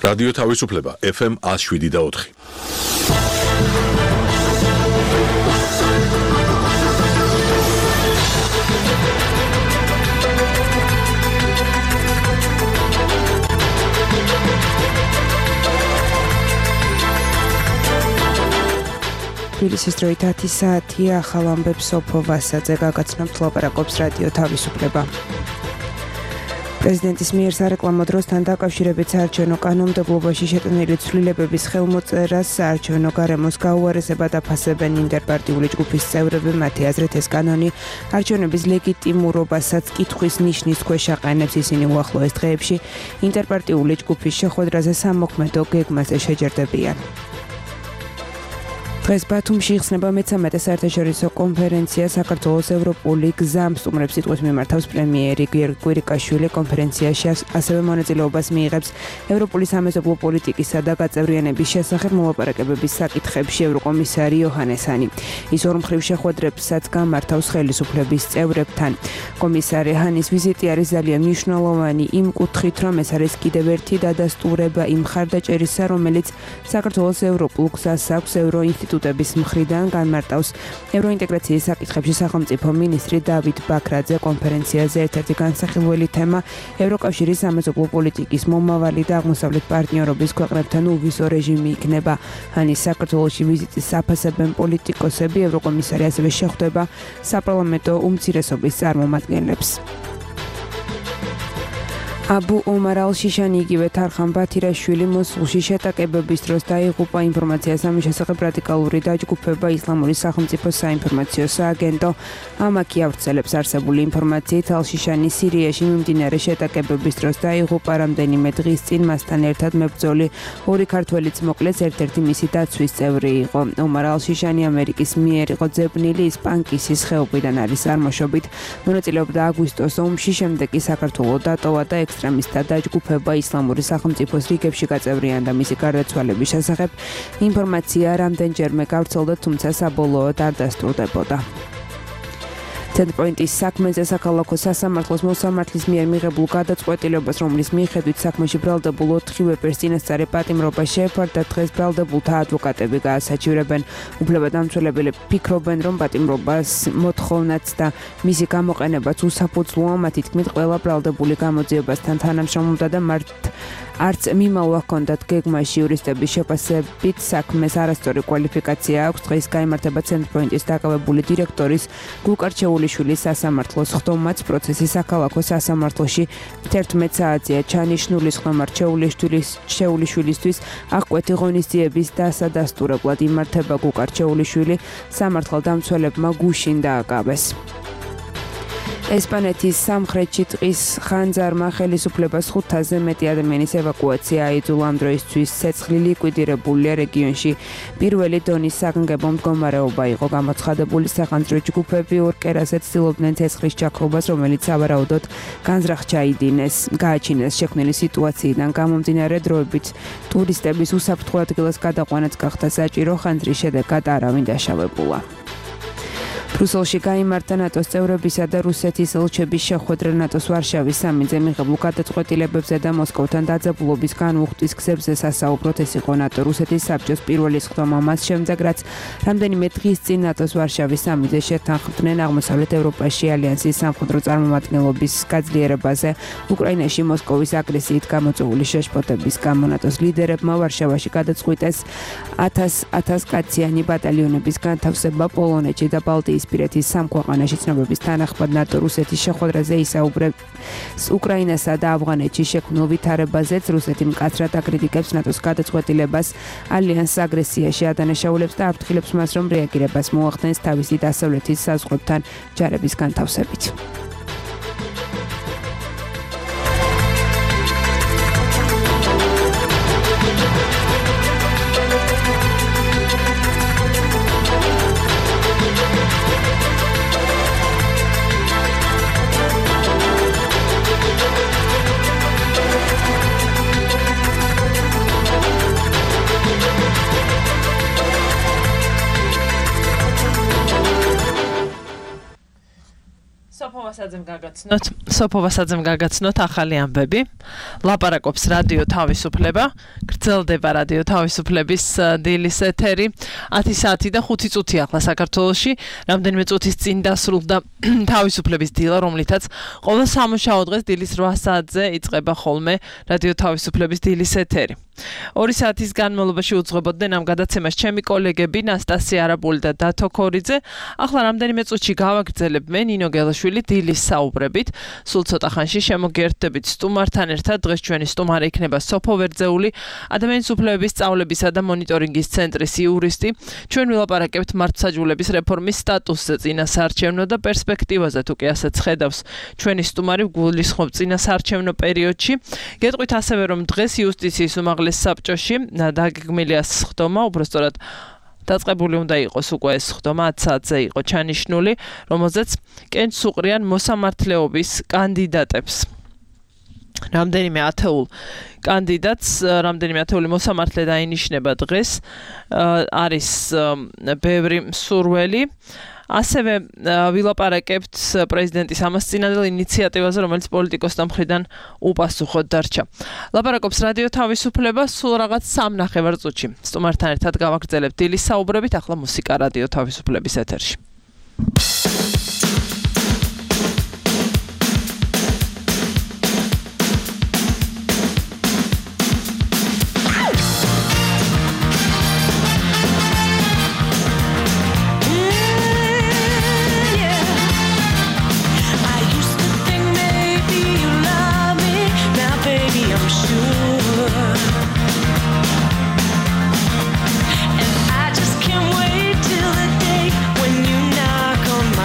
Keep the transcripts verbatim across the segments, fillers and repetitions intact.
რადიო თავისუფლება ეფ ემ one oh seven და four. თბილისის დროით ათი საათია, ახალ ამბებს სოფო ვასაძე გაგაცნობთ, ლაპარაკობს რადიო თავისუფლება. პრეზიდენტის მიერ სარეკლამო დროსთან დაკავშირებით საარჩევნო კანონმდებლობაში შეტანილი ცვლილებების ხელმოწერას საარჩევნო გარემოს გაუარესება დაფასებენ ინტერპარტიული ჯგუფის წევრები. მათი აზრით ეს კანონი არჩევნების ლეგიტიმურობასაც კითხვის ნიშნის ქვეშ აყენებს. ისინი უახლოეს დღეებში ინტერპარტიული ჯგუფის შეხვედრაზე სამოქმედო გეგმაზე შეჯერდებიან. დღეს ბათუმში იხსნება მეცამეტე საერთაშორისო კონფერენცია საქართველოს ევროპული გზა სტუმრებს სიტყვის მიმართავს პრემიერი გიორგი კვირიკაშვილი. კონფერენციაში ასევე მონაწილეობას მიიღებს ევროპული სამეზობლო პოლიტიკისა და გაწევრიანების შესახებ მოლაპარაკებების საკითხებში ევროკომისარი იოჰანეს ჰანი. ის ორმხრივ შეხვედრებსაც გამართავს ხელისუფლების წევრებთან. კომისარი ჰანის ვიზიტი არის ძალიან მნიშვნელოვანი იმ კუთხით, რომ ეს არის კიდევ ერთი დადასტურება იმ მხარდაჭერისა, რომელიც საქართველოს ევროპულ გზას აქვს ევროინსტიტუტ მხრიდან განმარტავს ევროინტეგრაციის საკითხებში სახელმწიფო მინისტრი დავით ბაქრაძე. კონფერენციაზე ერთ-ერთი განსახილველი თემა ევროკავშირის სამეზობლო პოლიტიკის მომავალი და აღმოსავლეთ პარტნიორობის ქვეყნებთან უვისო რეჟიმი იქნება. ჰანის საქართველოში ვიზიტის აფასებენ პოლიტიკოსები, ევროკომისარი ასევე შეხვდება საპარლამენტო უმცირესობის წარმომადგენლებს. აბუ ომარ ალ-შიშანი იგივე თარხან ბათირაშვილი მოსულში შეტაკებების დროს დაიღუპა. ინფორმაციას ამის შესახებ რადიკალური დაჯგუფება ისლამური სახელმწიფოს საინფორმაციო სააგენტო ამაკი ავრცელებს. არსებული ინფორმაციით ალ-შიშანი სირიაში მიმდინარე შეტაკებების დროს დაიღუპა. რამდენიმე დღის წინ მასთან ერთად მებრძოლი ორი ქართველიც მოკლეს, ერთ-ერთი მისი დაცვის წევრი იყო. ომარ ალ-შიშანი ამერიკის მიერ იყო ძებნილი, ის პანკისის ხეობიდან არის წარმოშობით. მონაწილეობდა აგვისტოს ომში, შემდეგ კი საქართველოს დატოვა და ექსტრემისტთა დაჯგუფება ისლამური სახელმწიფოს რიგებში გაწევრიანდა. მისი გარდაცვალების შესახებ ინფორმაცია რამდენჯერმე გავრცელდა, თუმცა საბოლოოდ არ დასტურდებოდა. ცენტრპოინტის საქმეზე საქალაქო სასამართლოს მოსამართლის მიერ მიღებულ გადაწყვეტილებას, რომლის მიხედვით საქმეში ბრალდებულ ოთხივე პირს წინასწარი პატიმრობა შეეფარდა, დღეს ბრალდებულთა ადვოკატები გაასაჩივრებენ. უფლებადამცველებელი ფიქრობენ, რომ პატიმრობას მოთხოვნაც და მისი გამოყენებაც უსაფუძვლოა. მათი თქმით, ყველა ბრალდებული გამოძიებასთან თანამშრომლობდა და მართ არც მიმალვა ჰქონდათ გეგმაში. იურისტების შეფასებით საქმეს არასწორი კვალიფიკაცია აქვს. დღეს გაიმართება ცენტრპოინტის დაკავებული დირექტორის გუკარჩეულიშვილის სასამართლოს ხდომაც. პროცესი საქალაქო სასამართლოში თერთმეტ საათზეა ჩანიშნული. ხდომა რჩეულიშვილისთვის აღკვეთი ღონისძიების დასადასტურებლად იმართება. გუკარჩეულიშვილი სამართალდამცველებმა გუშინ დააკავეს. ესპანეთის სამხრეთში ტყის ხანძარმა ხელისუფლებას ხუთასზე მეტი ადამიანის ევაკუაცია აიძულა. ამ დროისთვის ცეცხლი ლიკვიდირებულია. რეგიონში პირველი დონის საგანგებო მდგომარეობა იყო. გამოცხადებული სახანძრო ჯგუფები ორ კერაზე ცდილობდნენ ცეცხლის ჩაქრობას, რომელიც სავარაუდოდ განზრახ ჩაიდინეს. გააჩინეს შექმნილი სიტუაციიდან გამომდინარე დროებით ტურისტების უსაფრთხო ადგილას გადაყვანაც გახდა საჭირო. ხანძრის შედეგად არავინ დაშავებულა. ბრუსელში გაიმართა ნატოს წევრებისა და რუსეთის ელჩების შეხვედრა. ნატოს ვარშავის სამინზე მიღებულ გადაწყვეტილებებზე და მოსკოვთან დაძაბულობის განუხტვის გზებზე სასაუბროთ. ეს იყო ნატო-რუსეთის საბჭოს პირველი სხდომა მას შემდეგ, რაც რამდენიმე დღის წინ ნატოს ვარშავის სამინზე შეთანხმდნენ აღმოსავლეთ ევროპაში ალიანსის სამხედრო წარმომადგენლობის გაძლიერებაზე. უკრაინაში მოსკოვის აგრესიით გამოწვეული შეშფოთების გამო ნატოს ლიდერებმა ვარშავაში გადაწყვიტეს ათას კაციანი ბატალიონების განთავსება. პოლონეთში და ბალტიის პირეთის სამ ქვეყანაში ცნობების თანახმად ნატო-რუსეთის შეხვედრაზე ისაუბრებს უკრაინასა და ავღანეთში შექმნილ ვითარებაზეც. რუსეთი მკაცრად აკრიტიკებს ნატოს გადაწყვეტილებას, ალიანსს აგრესიაში ადანაშაულებს და აფრთხილებს მას, რომ რეაგირებას მოახდენს თავისი დასავლეთის საზღვრებთან ჯარების განთავსებით. სოფოვასაძემ გაგაცნოთ სოფოვასაძემ გაგაცნოთ ახალი ამბები. ლაპარაკობს რადიო თავისუფლება, გრძელდება რადიო თავისუფლების დილის ეთერი. ათი საათი და ხუთი წუთი ახლა საქართველოში, რამდენიმე წუთის წინ დასრულდა თავისუფლების დილა, რომლითაც ყოველ სამუშაო დღეს დილის რვა საათზე იწყება ხოლმე რადიო თავისუფლების დილის ეთერი. ორი საათის განმავლობაში უძღვებოდნენ ამ გადაცემას ჩემი კოლეგები ნასტასია არაბული და დათო ქორიძე. ახლა რამდენიმე წუთში გავაგრძელებ მე ნინო გელაშვილი დილის საუბრებით. სულ ცოტა ხანში შემოგერთდებით სტუმართან ერთად. დღეს ჩვენი სტუმარი იქნება სოფო ვერძეული, ადამიანის უფლებების სწავლებისა და მონიტორინგის ცენტრის იურისტი. ჩვენ ვილაპარაკებთ მართლმსაჯულების რეფორმის სტატუსზე, წინასაარჩევნო და პერსპექტივაზე, თუ კი ასეც ხედავს ჩვენი სტუმარი გულისხმობ წინასაარჩევნო პერიოდში. გეტყვით ასევე, რომ დღეს იუსტიციის უმაღლეს საბჭოში დაგეგმილია სხდომა, უბრალოდ დაწყებული უნდა იყოს უკვე ეს სხდომა, ათ საათზე იყო ჩანიშნული, რომელზეც კენჭს უყრიან მოსამართლეობის კანდიდატებს. რამდენიმე ათეულ კანდიდატს, რამდენიმე ათეული მოსამართლე დაინიშნება დღეს, არის ბევრი მსურველი. ასევე ვილაპარაკებთ პრეზიდენტის ამასწინადელ ინიციატივაზე, რომელიც პოლიტიკოსთა მხრიდან უპასუხოდ დარჩა. ლაპარაკობს რადიო თავისუფლება, სულ რაღაც სამ ნახევარ წუთში. სტუმართან ერთად გავაგრძელებთ დილის საუბრებით, ახლა მუსიკა რადიო თავისუფლების ეთერში. And I just can't wait till the day when you knock on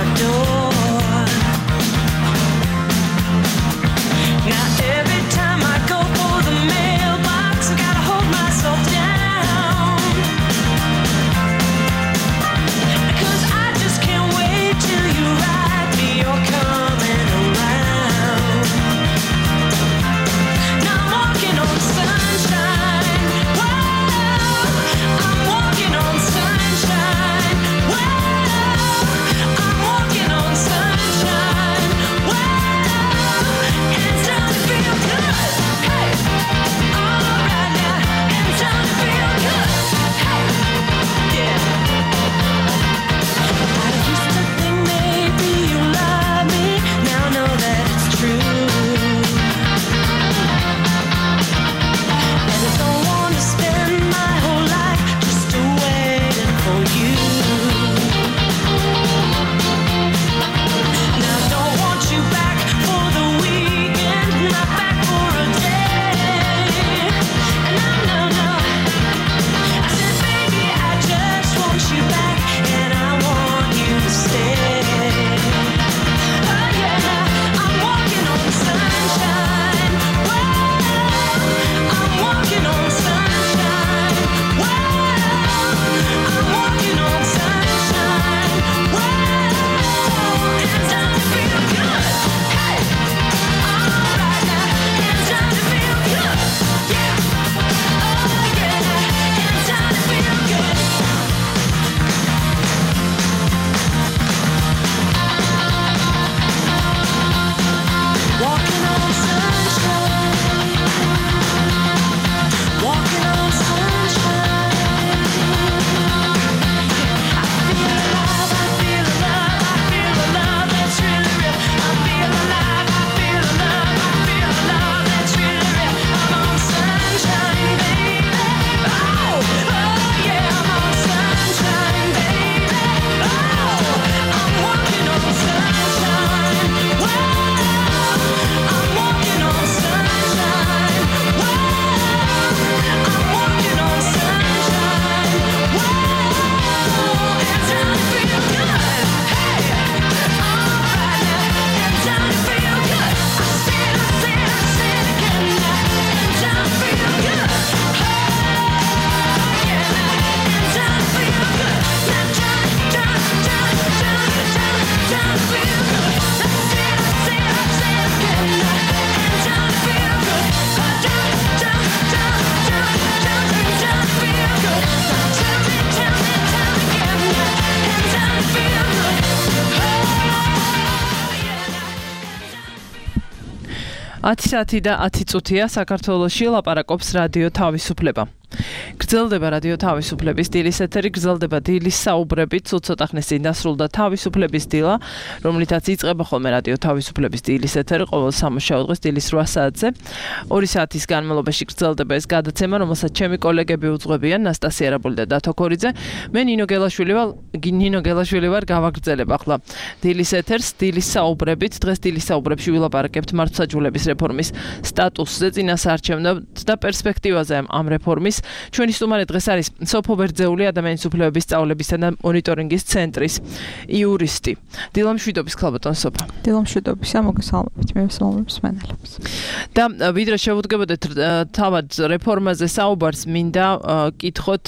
ათი საათი და ათი წუთია საქართველოში ლაპარაკობს რადიო თავისუფლება. გრძელდება რადიო თავისუფლების დილის ეთერი, გრძელდება დილის საუბრები, ცოტა ხნის წინ დასრულდა თავისუფლების დილა, რომლითაც იწყება ხოლმე რადიო თავისუფლების დილის ეთერი ყოველ სამუშაო დღეს დილის რვა საათზე. ორი საათის განმავლობაში გრძელდება ეს გადაცემა, რომელსაც ჩემი კოლეგები უძღვებიან, ნასტასია რაბული და დათო ქორიძე. მე ნინო გელაშვილი ვარ, ნინო გელაშვილი ვარ, გავაგრძელებ ახლა დილის ეთერს, დილის საუბრებით. დღეს დილის საუბრებში ვილაპარაკებთ მართლმსაჯულების რეფორმის სტატუსზე, წინასაარჩევნოდ და პერსპექტივაზე ამ რეფორმის. ჩვენი სტუმარი დღეს არის სოფო ბერძეული ადამიანის უფლებების სწავლებისა და მონიტორინგის ცენტრის იურისტი. დილამშვიდობის ქალბატონ სოფო. დილამშვიდობისა, მოგესალმებით, მე ვსალმებს მენელებს. და ვიდრე შევუდგებოდეთ თავად რეფორმაზე საუბარს, მინდა კითხოთ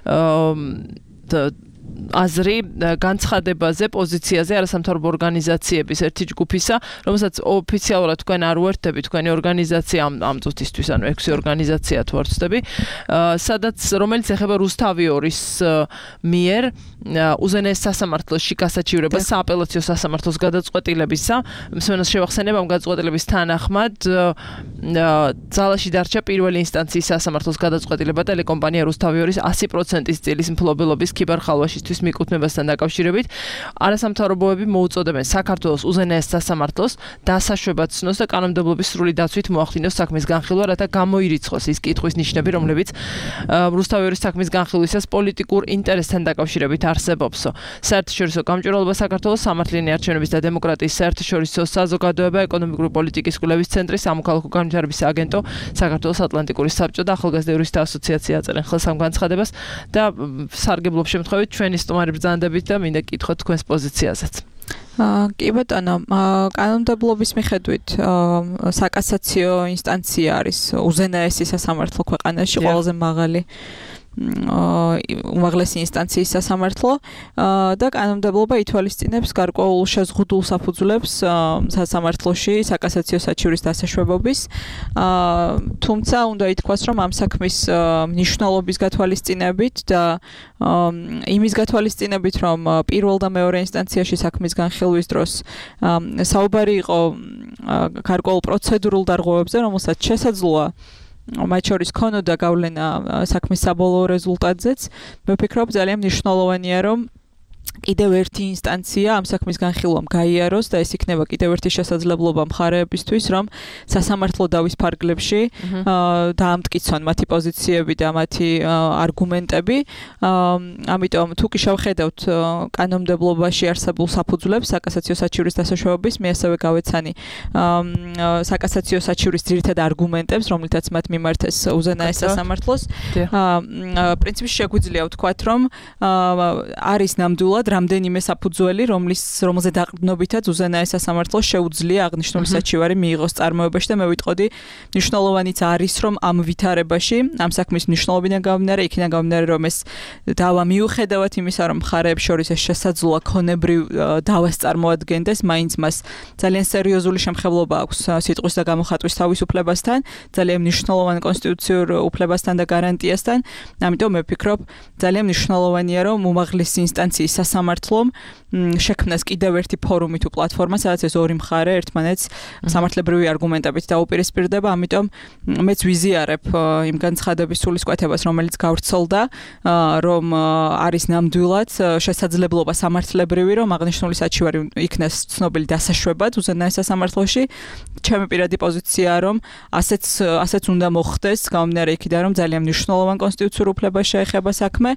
აზრი განცხადებაზე, პოზიციაზე არასამთავრობო ორგანიზაციების ერთი ჯგუფისა, რომელსაც ოფიციალურად თქვენ არ უერთდებით, თქვენი ორგანიზაცია ამ ამ წუთისთვის, ანუ ექვსი ორგანიზაცია თუ არ ვცდები, სადაც რომელიც ეხება რუსთავიორის მიერ უზენაეს სასამართლოში გასაჩივრება სააპელაციო სასამართლოს გადაწყვეტილებისა. მსმენელს შევახსენებ, ამ გადაწყვეტილების თანახმად ძალაში დარჩა პირველი ინსტანციის სასამართლოს გადაწყვეტილება ტელეკომპანია რუსთავიორის ასი პროცენტის წილის მფლობელობის ქიბარხალვაშისთვის მიკუთვნებასთან დაკავშირებით. არასამთავრობოები მოუწოდებენ საქართველოს უზენაეს სასამართლოს დასაშვებად ცნოს და კანონმდებლობის სრული დაცვით მოახდინოს საქმის განხილვა, რათა გამოირიცხოს ის კითხვის ნიშნები, რომლებიც რუსთავიორის საქმის განხილვისას პოლიტიკურ ინტერესთან დაკავშირებით არსებობსო. საერთაშორისო გამჭვირვალობა საქართველოს სამართლიანი არჩევნების და დემოკრატიის საერთაშორისო საზოგადოება, ეკონომიკური პოლიტიკის კვლევის ცენტრი, სამოქალაქო განვითარების აგენტო, საქართველოს ატლანტიკური საბჭო და ახალგაზრდა იურისტთა ასოციაცია აწერენ ხელს ამ განცხადებას და სარგებლობ შემთხვევით ჩვენი სტუმარი ბრძანდებით და მინდა კითხოთ თქვენს პოზიციაზეც. კი ბატონო, კანონმდებლობის მიხედვით საკასაციო ინსტანცია არის უზენაესი სასამართლო ქვეყანაში, ყველაზე მაღალი უმაღლესი ინსტანციის სასამართლო და კანონმდებლობა ითვალისწინებს გარკვეულ შეზღუდულ საფუძვლებს სასამართლოში საკასაციო საჩივრის დასაშვებობის. თუმცა უნდა ითქვას, რომ ამ საქმის მნიშვნელობის გათვალისწინებით და იმის გათვალისწინებით, რომ პირველ და მეორე ინსტანციაში საქმის განხილვის დროს საუბარი იყო გარკვეულ პროცედურულ დარღვევებზე, რომელსაც შესაძლოა მათ შორის ქონოდა გავლენა საქმის საბოლოო რეზულტატზეც. მე ვფიქრობ, ძალიან მნიშვნელოვანია, რომ კიდევ ერთი ინსტანცია ამ საქმის განხილვამ გაიაროს და ეს იქნება კიდევ ერთი შესაძლებლობა მხარეებისთვის, რომ სასამართლო დავის ფარგლებში დაამტკიცონ მათი პოზიციები და მათი არგუმენტები. ამიტომ თუ კი შევხედავთ კანონმდებლობაში არსებულ საფუძვლებს საკასაციო საჩივრის დასაშვებების, მე ასევე გავეცანი საკასაციო საჩივრის ძირითად არგუმენტებს, რომლითაც მათ მიმართეს უზენაეს სასამართლოს. პრინციპში შეგვიძლია ვთქვათ, რომ არის ნამდვილად რამდენიმე საფუძველი, რომლის რომელზე დაყრდნობითაც უზენაეს სასამართლოს შეუძლია აღნიშნული საჩივარი მიიღოს წარმოებაში და მე ვიტყოდი, მნიშვნელოვანიც არის, რომ ამ ვითარებაში, ამ საქმის მნიშვნელობიდან გამომდინარე, იქიდან გამომდინარე, რომ ეს დავა მიუხედავად იმისა, რომ მხარეებს შორის ეს შესაძლოა ქონებრივ დავას წარმოადგენდეს, მაინც მას ძალიან სერიოზული შემხებლობა აქვს სიტყვის და გამოხატვის თავისუფლებასთან, ძალიან მნიშვნელოვან კონსტიტუციურ უფლებასთან და გარანტიასთან. ამიტომ მე ვფიქრობ, ძალიან მნიშვნელოვანია, რომ უმაღლესი ინსტანციის სასამართლომ შექმნას კიდევ ერთი ფორუმი თუ პლატფორმა, სადაც ეს ორი მხარე ერთმანეთს სამართლებრივი არგუმენტებით დაუპირისპირდება. ამიტომ მეც ვიზიარებ იმ განცხადების სულისკვეთებას, რომელიც გავრცელდა, რომ არის ნამდვილად შესაძლებლობა სამართლებრივი, რომ აღნიშნული საჩივარი იქნას ცნობილი დასაშვებად უზენაეს სასამართლოში. ჩემი პირადი პოზიციაა, რომ ასეც ასეც უნდა მოხდეს, გამომდინარე იქიდან, რომ ძალიან მნიშვნელოვან კონსტიტუციურ უფლებას შეეხება საქმე.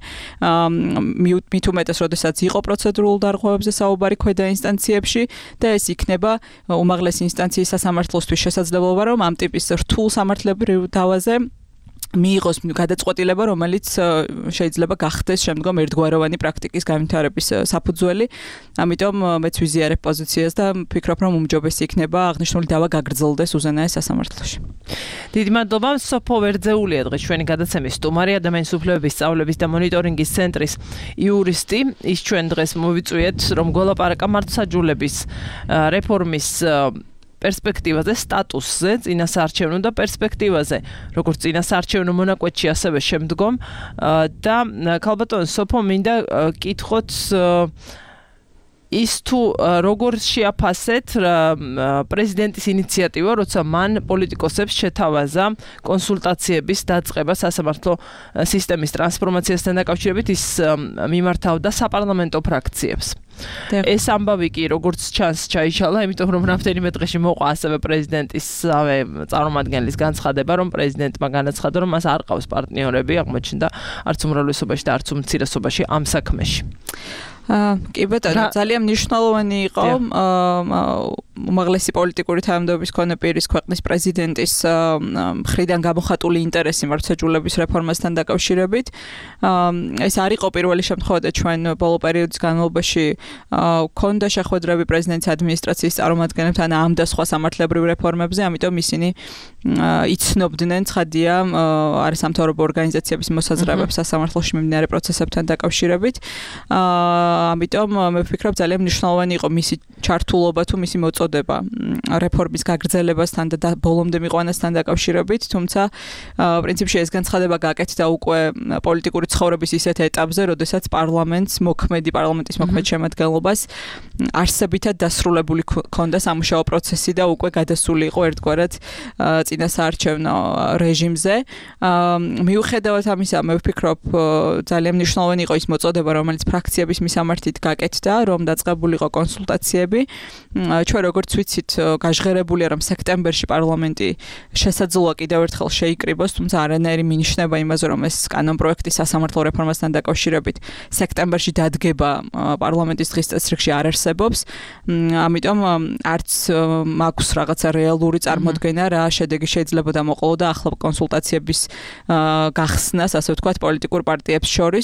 მით უმეტეს, როდესაც იყო პროცედურულ დარღვევებზე საუბარი ქვედა ინსტანციებში და ეს იქნება უმაღლესი ინსტანციის სასამართლოსთვის შესაძლებლობა, რომ ამ ტიპის რთულ სამართლებრივ დავაზე მიიღოს გადაწყვეტილება, რომელიც შეიძლება გახდეს შემდგომ ერთგვაროვანი პრაქტიკის განვითარების საფუძველი. ამიტომ მეც ვიზიარებ პოზიციას და ვფიქრობ, რომ უმჯობესი იქნება აღნიშნული დავა გაგრძელდეს უზენაეს სასამართლოში. დიდი მადლობა. სოფო ბერძეულია დღეს ჩვენი გადაცემის სტუმარი, ადამიანის უფლებების სწავლების და მონიტორინგის ცენტრის იურისტი. ის ჩვენ დღეს მოვიწვიეთ, რომ გველაპარაკა მართლმსაჯულების რეფორმის პერსპექტივაზე, სტატუსზე, წინასაარჩევნო და პერსპექტივაზე, როგორც წინასაარჩევნო მონაკვეთში, ასევე შემდგომ და ქალბატონ სოფო მინდა კითხოთ ის თუ როგორ შეაფასეთ პრეზიდენტის ინიციატივა, როცა მან პოლიტიკოსებს შეთავაზა კონსულტაციების დაწყება სასამართლო სისტემის ტრანსფორმაციასთან დაკავშირებით, ის მიმართავდა საპარლამენტო ფრაქციებს. ეს ამბავი კი როგორც ჩანს ჩაიშალა, იმიტომ რომ რამდენიმე დღეში მოყვა ასევე პრეზიდენტის წარმომადგენლის განცხადება, რომ პრეზიდენტმა განაცხადა, რომ მას არ ყავს პარტნიორები, აღმოჩნდა არც უმრავლესობაში და არც უმცირესობაში ამ საქმეში. კი ბატონო, ძალიან მნიშვნელოვანი იყო უმაღლესი პოლიტიკური თანამდებობის მქონე პირის ქვეყნის პრეზიდენტის მხრიდან გამოხატული ინტერესი მართლმსაჯულების რეფორმასთან დაკავშირებით. ეს არ იყო პირველი შემთხვევა და ჩვენ ბოლო პერიოდის განმავლობაში ქონდა შეხვედრები პრეზიდენტის ადმინისტრაციის წარმომადგენლებთან ამ და სხვა სამართლებრივ რეფორმებზე, ამიტომ ისინი იცნობდნენ ცხადია არასამთავრობო ორგანიზაციების მოსაზრებებს სასამართლოში მიმდინარე პროცესებთან დაკავშირებით. ამიტომ მე ვფიქრობ ძალიან მნიშვნელოვანი იყო მისი ჩართულობა თუ მისი მოწოდება რეფორმის გაგრძელებასთან და ბოლომდე მიყვანასთან დაკავშირებით, თუმცა პრინციპში ეს განცხადება გაკეთდა უკვე პოლიტიკური ცხოვრების ისეთ ეტაპზე, როდესაც პარლამენტს მოქმედი პარლამენტის მოქმედ შემადგენლობას არსებითად დასრულებული ჰქონდა სამუშაო პროცესი და უკვე გადასული იყო ერთგვარად წინასაარჩევნო რეჟიმზე. მიუხედავად ამისა, მე ვფიქრობ ძალიან მნიშვნელოვანი იყო ის მოწოდება, რომელიც ფრაქციების მისამართით გაკეთდა, რომ დაწყებულიყო კონსულტაციები. ჩვენ როგორც ვიცით, გაჟღერებულია, რომ სექტემბერში პარლამენტი შესაძლოა კიდევ ერთხელ შეიკრიბოს, თუმცა არანაირი მინიშნება იმაზე, რომ ეს კანონპროექტი სასამართლო რეფორმასთან დაკავშირებით სექტემბერში დადგება პარლამენტის დღის წესრიგში არ არსებობს. ამიტომ არც მაქვს რაღაცა რეალური წარმოდგენა, რა შედეგი შეიძლება მოყოლოდა ახლა კონსულტაციების გახსნას, ასე ვთქვათ, პოლიტიკურ პარტიებს შორის.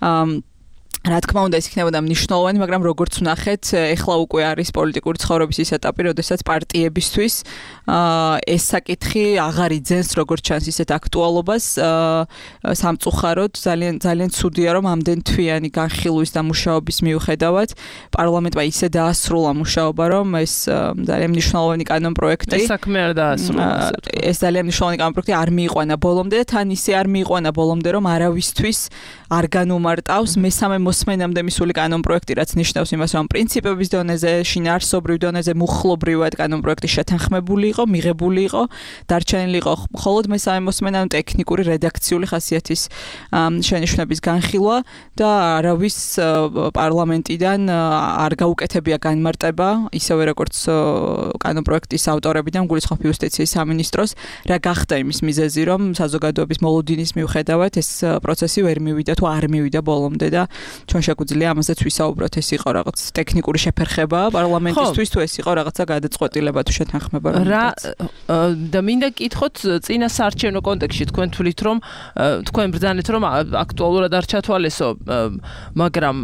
რა თქმა უნდა, ის იქნებოდა მნიშვნელოვანი, მაგრამ როგორც ვნახეთ, ეხლა უკვე არის პოლიტიკური ცხოვრების ის ეტაპი, როდესაც პარტიებისთვის ეს საკითხი აღარ იძენს როგორც ჩანს ისეთ აქტუალობას. სამწუხაროდ ძალიან ძალიან ცუდია, რომ ამდენ თვიანი განხილვის და მუშაობის მიუხედავად პარლამენტმა ისე დაასრულა მუშაობა, რომ ეს ძალიან მნიშვნელოვანი კანონპროექტი ეს საქმე არ დაასრულა. ეს ძალიან მნიშვნელოვანი კანონპროექტი არ მიიყვანა ბოლომდე და თან ისე არ მიიყვანა ბოლომდე, რომ არავისთვის არ განუმარტავს მესამე მოსმენამდე მისული კანონპროექტი, რაც ნიშნავს იმას, რომ პრინციპების დონეზე, შინაარსობრივ დონეზე მუხლობრივად კანონპროექტი შეთანხმებული იყო, მიღებული იყო, დარჩენილი იყო მხოლოდ მესამე მოსმენამ ტექნიკური რედაქციული ხასიათის შენიშვნების განხილვა და არავის პარლამენტიდან არ გაუკეთებია განმარტება, ისევე როგორც კანონპროექტის ავტორებიდან გულისხმობ იუსტიციის სამინისტროს, რა გახდა იმის მიზეზი, რომ საზოგადოების მოლოდინის მიუხედავად ეს პროცესი ვერ მივიდა თუ არ მივიდა ბოლომდე და ჩვენ შეგვიძლია ამაზეც ვისაუბროთ, ეს იყო რაღაც ტექნიკური შეფერხება პარლამენტისთვის თუ ეს იყო რაღაცა გადაწყვეტილება თუ შეთანხმება. რა და მინდა კითხოთ წინა საარჩევნო კონტექსტში თქვენ თვლით რომ თქვენ ბრძანეთ რომ აქტუალურად არ ჩათვალესო, მაგრამ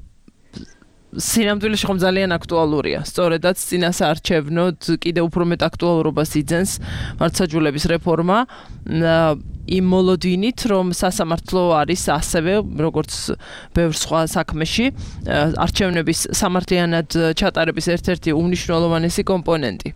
სინამდვილეში ხომ ძალიან აქტუალურია. სწორედაც წინა საარჩევნოდ კიდევ უფრო მეტ აქტუალურობას იძენს მართლმსაჯულების რეფორმა. იმ მოლოდინით, რომ სასამართლო არის ასევე, როგორც ბევრ სხვა საქმეში, არჩევნების სამართლიანად ჩატარების ერთ-ერთი უმნიშვნელოვანესი კომპონენტი.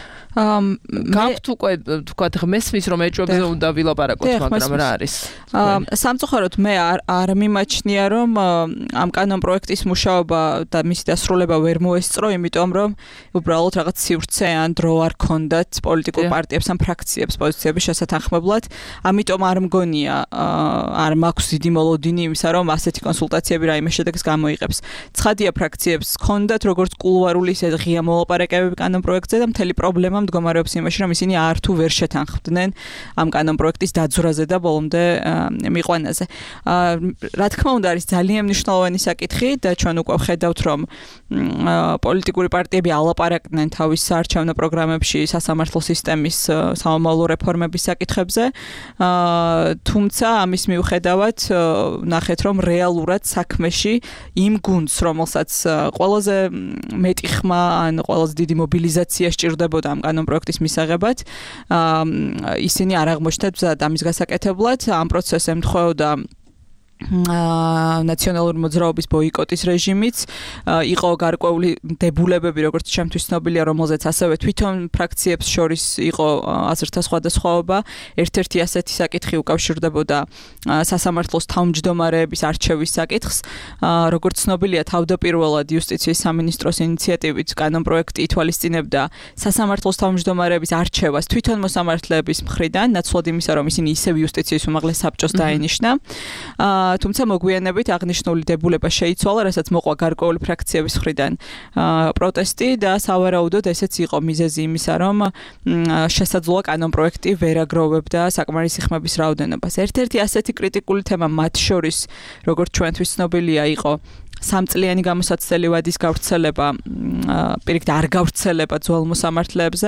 გაქვთ უკვე თქვათ მესმის რომ ეჭვებზე უნდა ვილაპარაკოთ, მაგრამ რა არის? სამწუხაროდ მე არ არ მიმაჩნია რომ ამ კანონპროექტის მუშაობა და მისი დასრულება ვერ მოესწრო, იმიტომ რომ უბრალოდ რაღაც სივრცე ან დრო არ ქონდათ პოლიტიკურ პარტიებს ან ფრაქციებს პოზიციების შესათანხმებლად. ამიტომ არ მგონია, არ მაქვს დიდი მოლოდინი იმისა, რომ ასეთი კონსულტაციები რაიმე შედეგს გამოიღებს. ცხადია, ფრაქციებს ქონდათ როგორც კულუარული ისე ღია მოლაპარაკებები კანონპროექტზე და მთელი პრობლემა მდგომარეობს იმაში, რომ ისინი არ თუ ვერ შეთანხმდნენ ამ კანონპროექტის დაძვრაზე და ბოლომდე მიყვანაზე. რა თქმა უნდა, არის ძალიან მნიშვნელოვანი საკითხი და ჩვენ უკვე ვხედავთ, რომ პოლიტიკური პარტიები ალაპარაკდნენ თავის საარჩევნო პროგრამებში სასამართლო სისტემის სამომავლო რეფორმების საკითხებზე. თუმცა ამის მიუხედავად ნახეთ, რომ რეალურად საქმეში იმ გუნდს, რომელსაც ყველაზე მეტი ხმა ან ყველაზე დიდი მობილიზაცია სჭირდებოდა ამ კანონპროექტის მისაღებად, ისინი არ აღმოჩნდათ ამის გასაკეთებლად. ამ პროცესს ემთხვეოდა ნაციონალური მოძრაობის ბოიკოტის რეჟიმიც იყო გარკვეული დებულებები, როგორც ჩემთვის ცნობილია, რომელზეც ასევე თვითონ ფრაქციებს შორის იყო აზრთა სხვადასხვაობა. ერთ-ერთი ასეთი საკითხი უკავშირდებოდა სასამართლოს თავმჯდომარეების არჩევის საკითხს. როგორც ცნობილია, თავდაპირველად იუსტიციის სამინისტროს ინიციატივით კანონპროექტი ითვალისწინებდა სასამართლოს თავმჯდომარეების არჩევას თვითონ მოსამართლეების მხრიდან, ნაცვლად იმისა, რომ ისინი ისევ იუსტიციის უმაღლეს საბჭოს დაენიშნა. თუმცა მოგვიანებით აღნიშნული დებულება შეიცვალა, რასაც მოყვა გარკვეული ფრაქციების მხრიდან პროტესტი და სავარაუდოდ ესეც იყო მიზეზი იმისა, რომ შესაძლოა კანონპროექტი ვერ აგროვებდა საკმარისი ხმების რაოდენობას. ერთ-ერთი ასეთი კრიტიკული თემა მათ შორის, როგორც ჩვენთვის ცნობილია, იყო სამწლიანი გამოსაცდელი ვადის გავრცელება, პირიქით არ გავრცელება ძველ მოსამართლეებზე.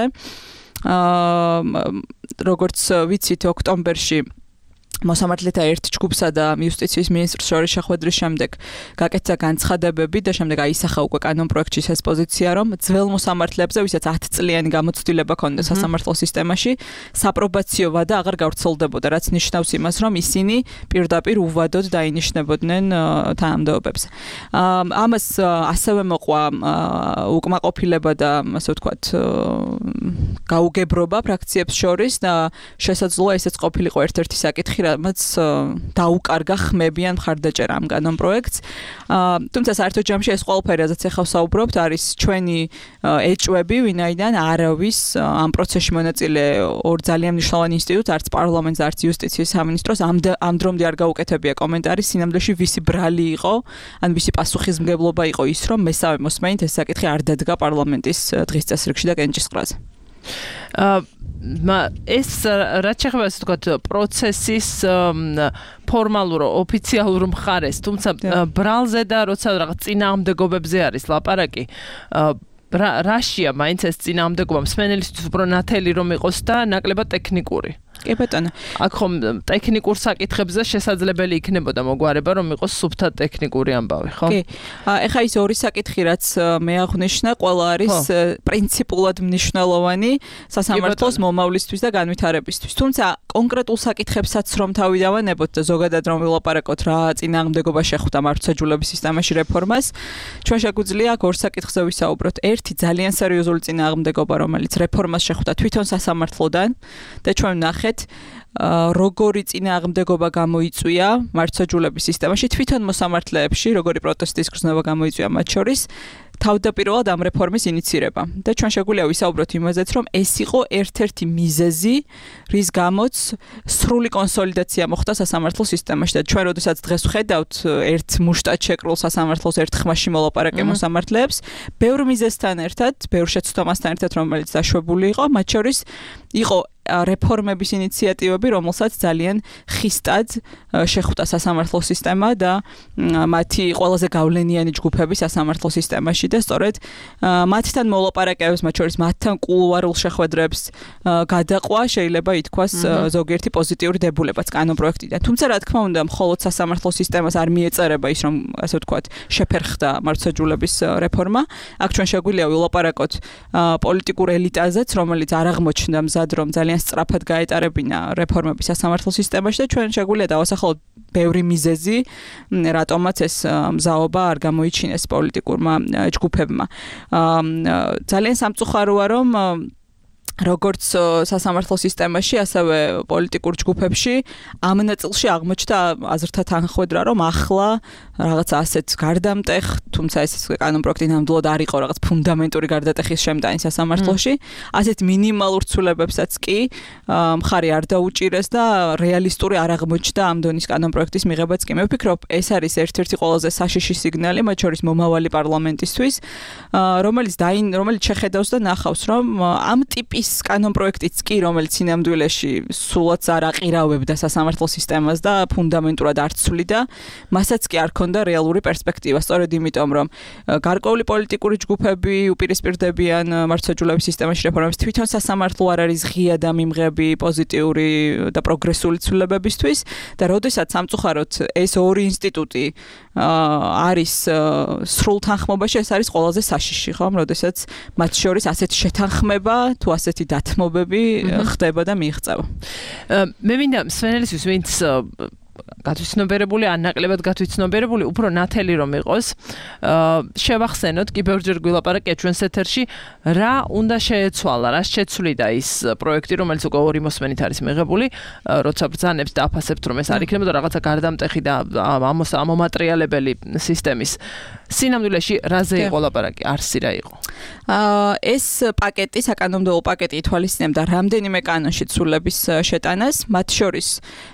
როგორც ვიცით, ოქტომბერში მოსამართლეთა ერთ ჯგუფსა და იუსტიციის მინისტრს შორის შეხვედრის შემდეგ გაკეთდა განცხადებები და შემდეგ აისახა უკვე კანონპროექტის ეს პოზიცია, რომ ძველ მოსამართლეებზე, ვისაც ათი წლიანი გამოცდილება ჰქონდა სასამართლო სისტემაში, საპრობაციო ვადა აღარ გავრცელდებოდა, რაც ნიშნავს იმას, რომ ისინი პირდაპირ უვადოდ დაინიშნებოდნენ თანამდებობებს. ამას ასევე მოყვა უკმაყოფილება და ასე ვთქვათ, გაუგებრობა ფრაქციებს შორის და შესაძლოა ესეც ყოფილიყო ერთ-ერთი საკითხი, რაც დაუკარგა ხმები ან მხარდაჭერა ამ კანონპროექტს. თუმცა საერთოდ ჯამში ეს ყველაფერი, რაზეც ახლა ვსაუბრობთ, არის ჩვენი ეჭვები, ვინაიდან არავის ამ პროცესში მონაწილე ორ ძალიან მნიშვნელოვანი ინსტიტუტს, არც პარლამენტს, არც იუსტიციის სამინისტროს ამ ამ დრომდე არ გაუკეთებია კომენტარი, სინამდვილეში ვისი ბრალი იყო, ან ვისი პასუხისმგებლობა იყო ის, რომ მესამე მოსმენით ეს საკითხი არ დადგა პარლამენტის დღის წესრიგში და კენჭისყრაზე. ეს რაც შეეხება ასე ვთქვათ პროცესის ფორმალურ ოფიციალურ მხარეს, თუმცა ბრალზე და როცა რაღაც წინააღმდეგობებზე არის ლაპარაკი, რაშია მაინც ეს წინააღმდეგობა მსმენელისთვის უფრო ნათელი რომ იყოს და ნაკლებად ტექნიკური. კი ბატონო. აქ ხომ ტექნიკურ საკითხებზე შესაძლებელი იქნებოდა მოგვარება, რომ იყოს სუფთა ტექნიკური ამბავი, ხო? კი. ეხა ის ორი საკითხი, რაც მე აღვნიშნა, ყველა არის პრინციპულად მნიშვნელოვანი სასამართლოს მომავლისთვის და განვითარებისთვის. თუმცა კონკრეტულ საკითხებსაც რომ თავი დავანებოთ და ზოგადად რომ ვილაპარაკოთ რა წინააღმდეგობა შეხვდა მართლმსაჯულების სისტემაში რეფორმას, ჩვენ შეგვიძლია აქ ორ საკითხზე ვისაუბროთ. ერთი ძალიან სერიოზული წინააღმდეგობა, რომელიც რეფორმას შეხვდა თვითონ სასამართლოდან და ჩვენ ვნახეთ როგორი წინააღმდეგობა გამოიწვია მართლმსაჯულების სისტემაში თვითონ მოსამართლეებში, როგორი პროტესტის გრძნობა გამოიწვია მათ შორის. თავდაპირველად ამ რეფორმის ინიცირება და ჩვენ შეგვიძლია ვისაუბროთ იმაზეც, რომ ეს იყო ერთ-ერთი მიზეზი, რის გამოც სრული კონსოლიდაცია მოხდა სასამართლო სისტემაში და ჩვენ როდესაც დღეს ვხედავთ ერთ მუშტად შეკრულ სასამართლოს ერთ ხმაში მოლაპარაკე მოსამართლეებს, ბევრ მიზეზთან ერთად, ბევრ შეცდომასთან ერთად, რომელიც დაშვებული იყო, მათ შორის იყო რეფორმების ინიციატივები, რომელსაც ძალიან ხისტად შეხვდა სასამართლო სისტემა და მათი ყველაზე გავლენიანი ჯგუფები სასამართლო სისტემაში და სწორედ მათთან მოლაპარაკებებს, მათ შორის მათთან კულუარულ შეხვედრებს გადაყვა შეიძლება ითქვას ზოგიერთი პოზიტიური დებულებაც კანონპროექტიდან. თუმცა რა თქმა უნდა, მხოლოდ სასამართლო სისტემას არ მიეწერება ის, რომ ასე ვთქვათ, შეფერხდა მართლმსაჯულების რეფორმა. აქ ჩვენ შეგვიძლია ვილაპარაკოთ პოლიტიკურ ელიტაზეც, რომელიც არ აღმოჩნდა მზად, რომ ძალიან სწრაფად გაეტარებინა რეფორმები სასამართლო სისტემაში და ჩვენ შეგვიძლია დავასახელოთ ბევრი მიზეზი, რატომაც ეს მზაობა არ გამოიჩინეს პოლიტიკურმა ჯგუფებმა. ძალიან სამწუხაროა, რომ როგორც სასამართლო სისტემაში, ასევე პოლიტიკურ ჯგუფებში ამ ნაწილში აღმოჩნდა აზრთა თანხმედრა, რომ ახლა რაღაც ასეთ გარდამტეხ, თუმცა ეს კანონპროექტი ნამდვილად არ იყო რაღაც ფუნდამენტური გარდატეხის შემტანი სასამართლოში, ასეთ მინიმალურ ცვლილებებსაც კი მხარი არ დაუჭირეს და რეალისტური არ აღმოჩნდა ამ დონის კანონპროექტის მიღებაც კი. მე ვფიქრობ, ეს არის ერთ-ერთი ყველაზე საშიში სიგნალი, მათ შორის მომავალი პარლამენტისთვის, რომელიც დაინ რომელიც შეხედავს და ნახავს, რომ ამ ტიპის კანონპროექტიც კი, რომელიც სინამდვილეში სულაც არ აყირავებდა სასამართლო სისტემას და ფუნდამენტურად არ ცვლიდა, მასაც კი არ ქონდა რეალური პერსპექტივა. სწორედ იმიტომ, რომ გარკვეული პოლიტიკური ჯგუფები უპირისპირდებიან მართლმსაჯულების სისტემაში რეფორმებს, თვითონ სასამართლო არ არის ღია და მიმღები პოზიტიური და პროგრესული ცვლილებებისთვის და როდესაც სამწუხაროდ ეს ორი ინსტიტუტი არის სრულ თანხმობაში, ეს არის ყველაზე საშიში, ხო? როდესაც მათ შორის ასეთი შეთანხმება თუ ასეთი დათმობები ხდება და მიიღწევა. მე მინდა მსმენელისთვის, ვინც გათვითცნობიერებული, ან ნაკლებად გათვითცნობიერებული, უფრო ნათელი რომ იყოს. შევახსენოთ, კიბერჯერ გვილაპარაკეთ ჩვენს ეთერში, რა უნდა შეეცვალა, რა შეცვლიდა ის პროექტი, რომელიც უკვე ორი მოსმენით არის მიღებული, როცა ბრძანებს და აფასებთ, რომ ეს არ იქნებოდა რაღაცა გარდამტეხი და ამომატრიალებელი სისტემის. სინამდვილეში რაზე იყო ლაპარაკი? არსი რა იყო? ეს პაკეტი, საკანონმდებლო პაკეტი ითვალისწინებდა რამდენიმე კანონში ცვლილების შეტანას, მათ შორის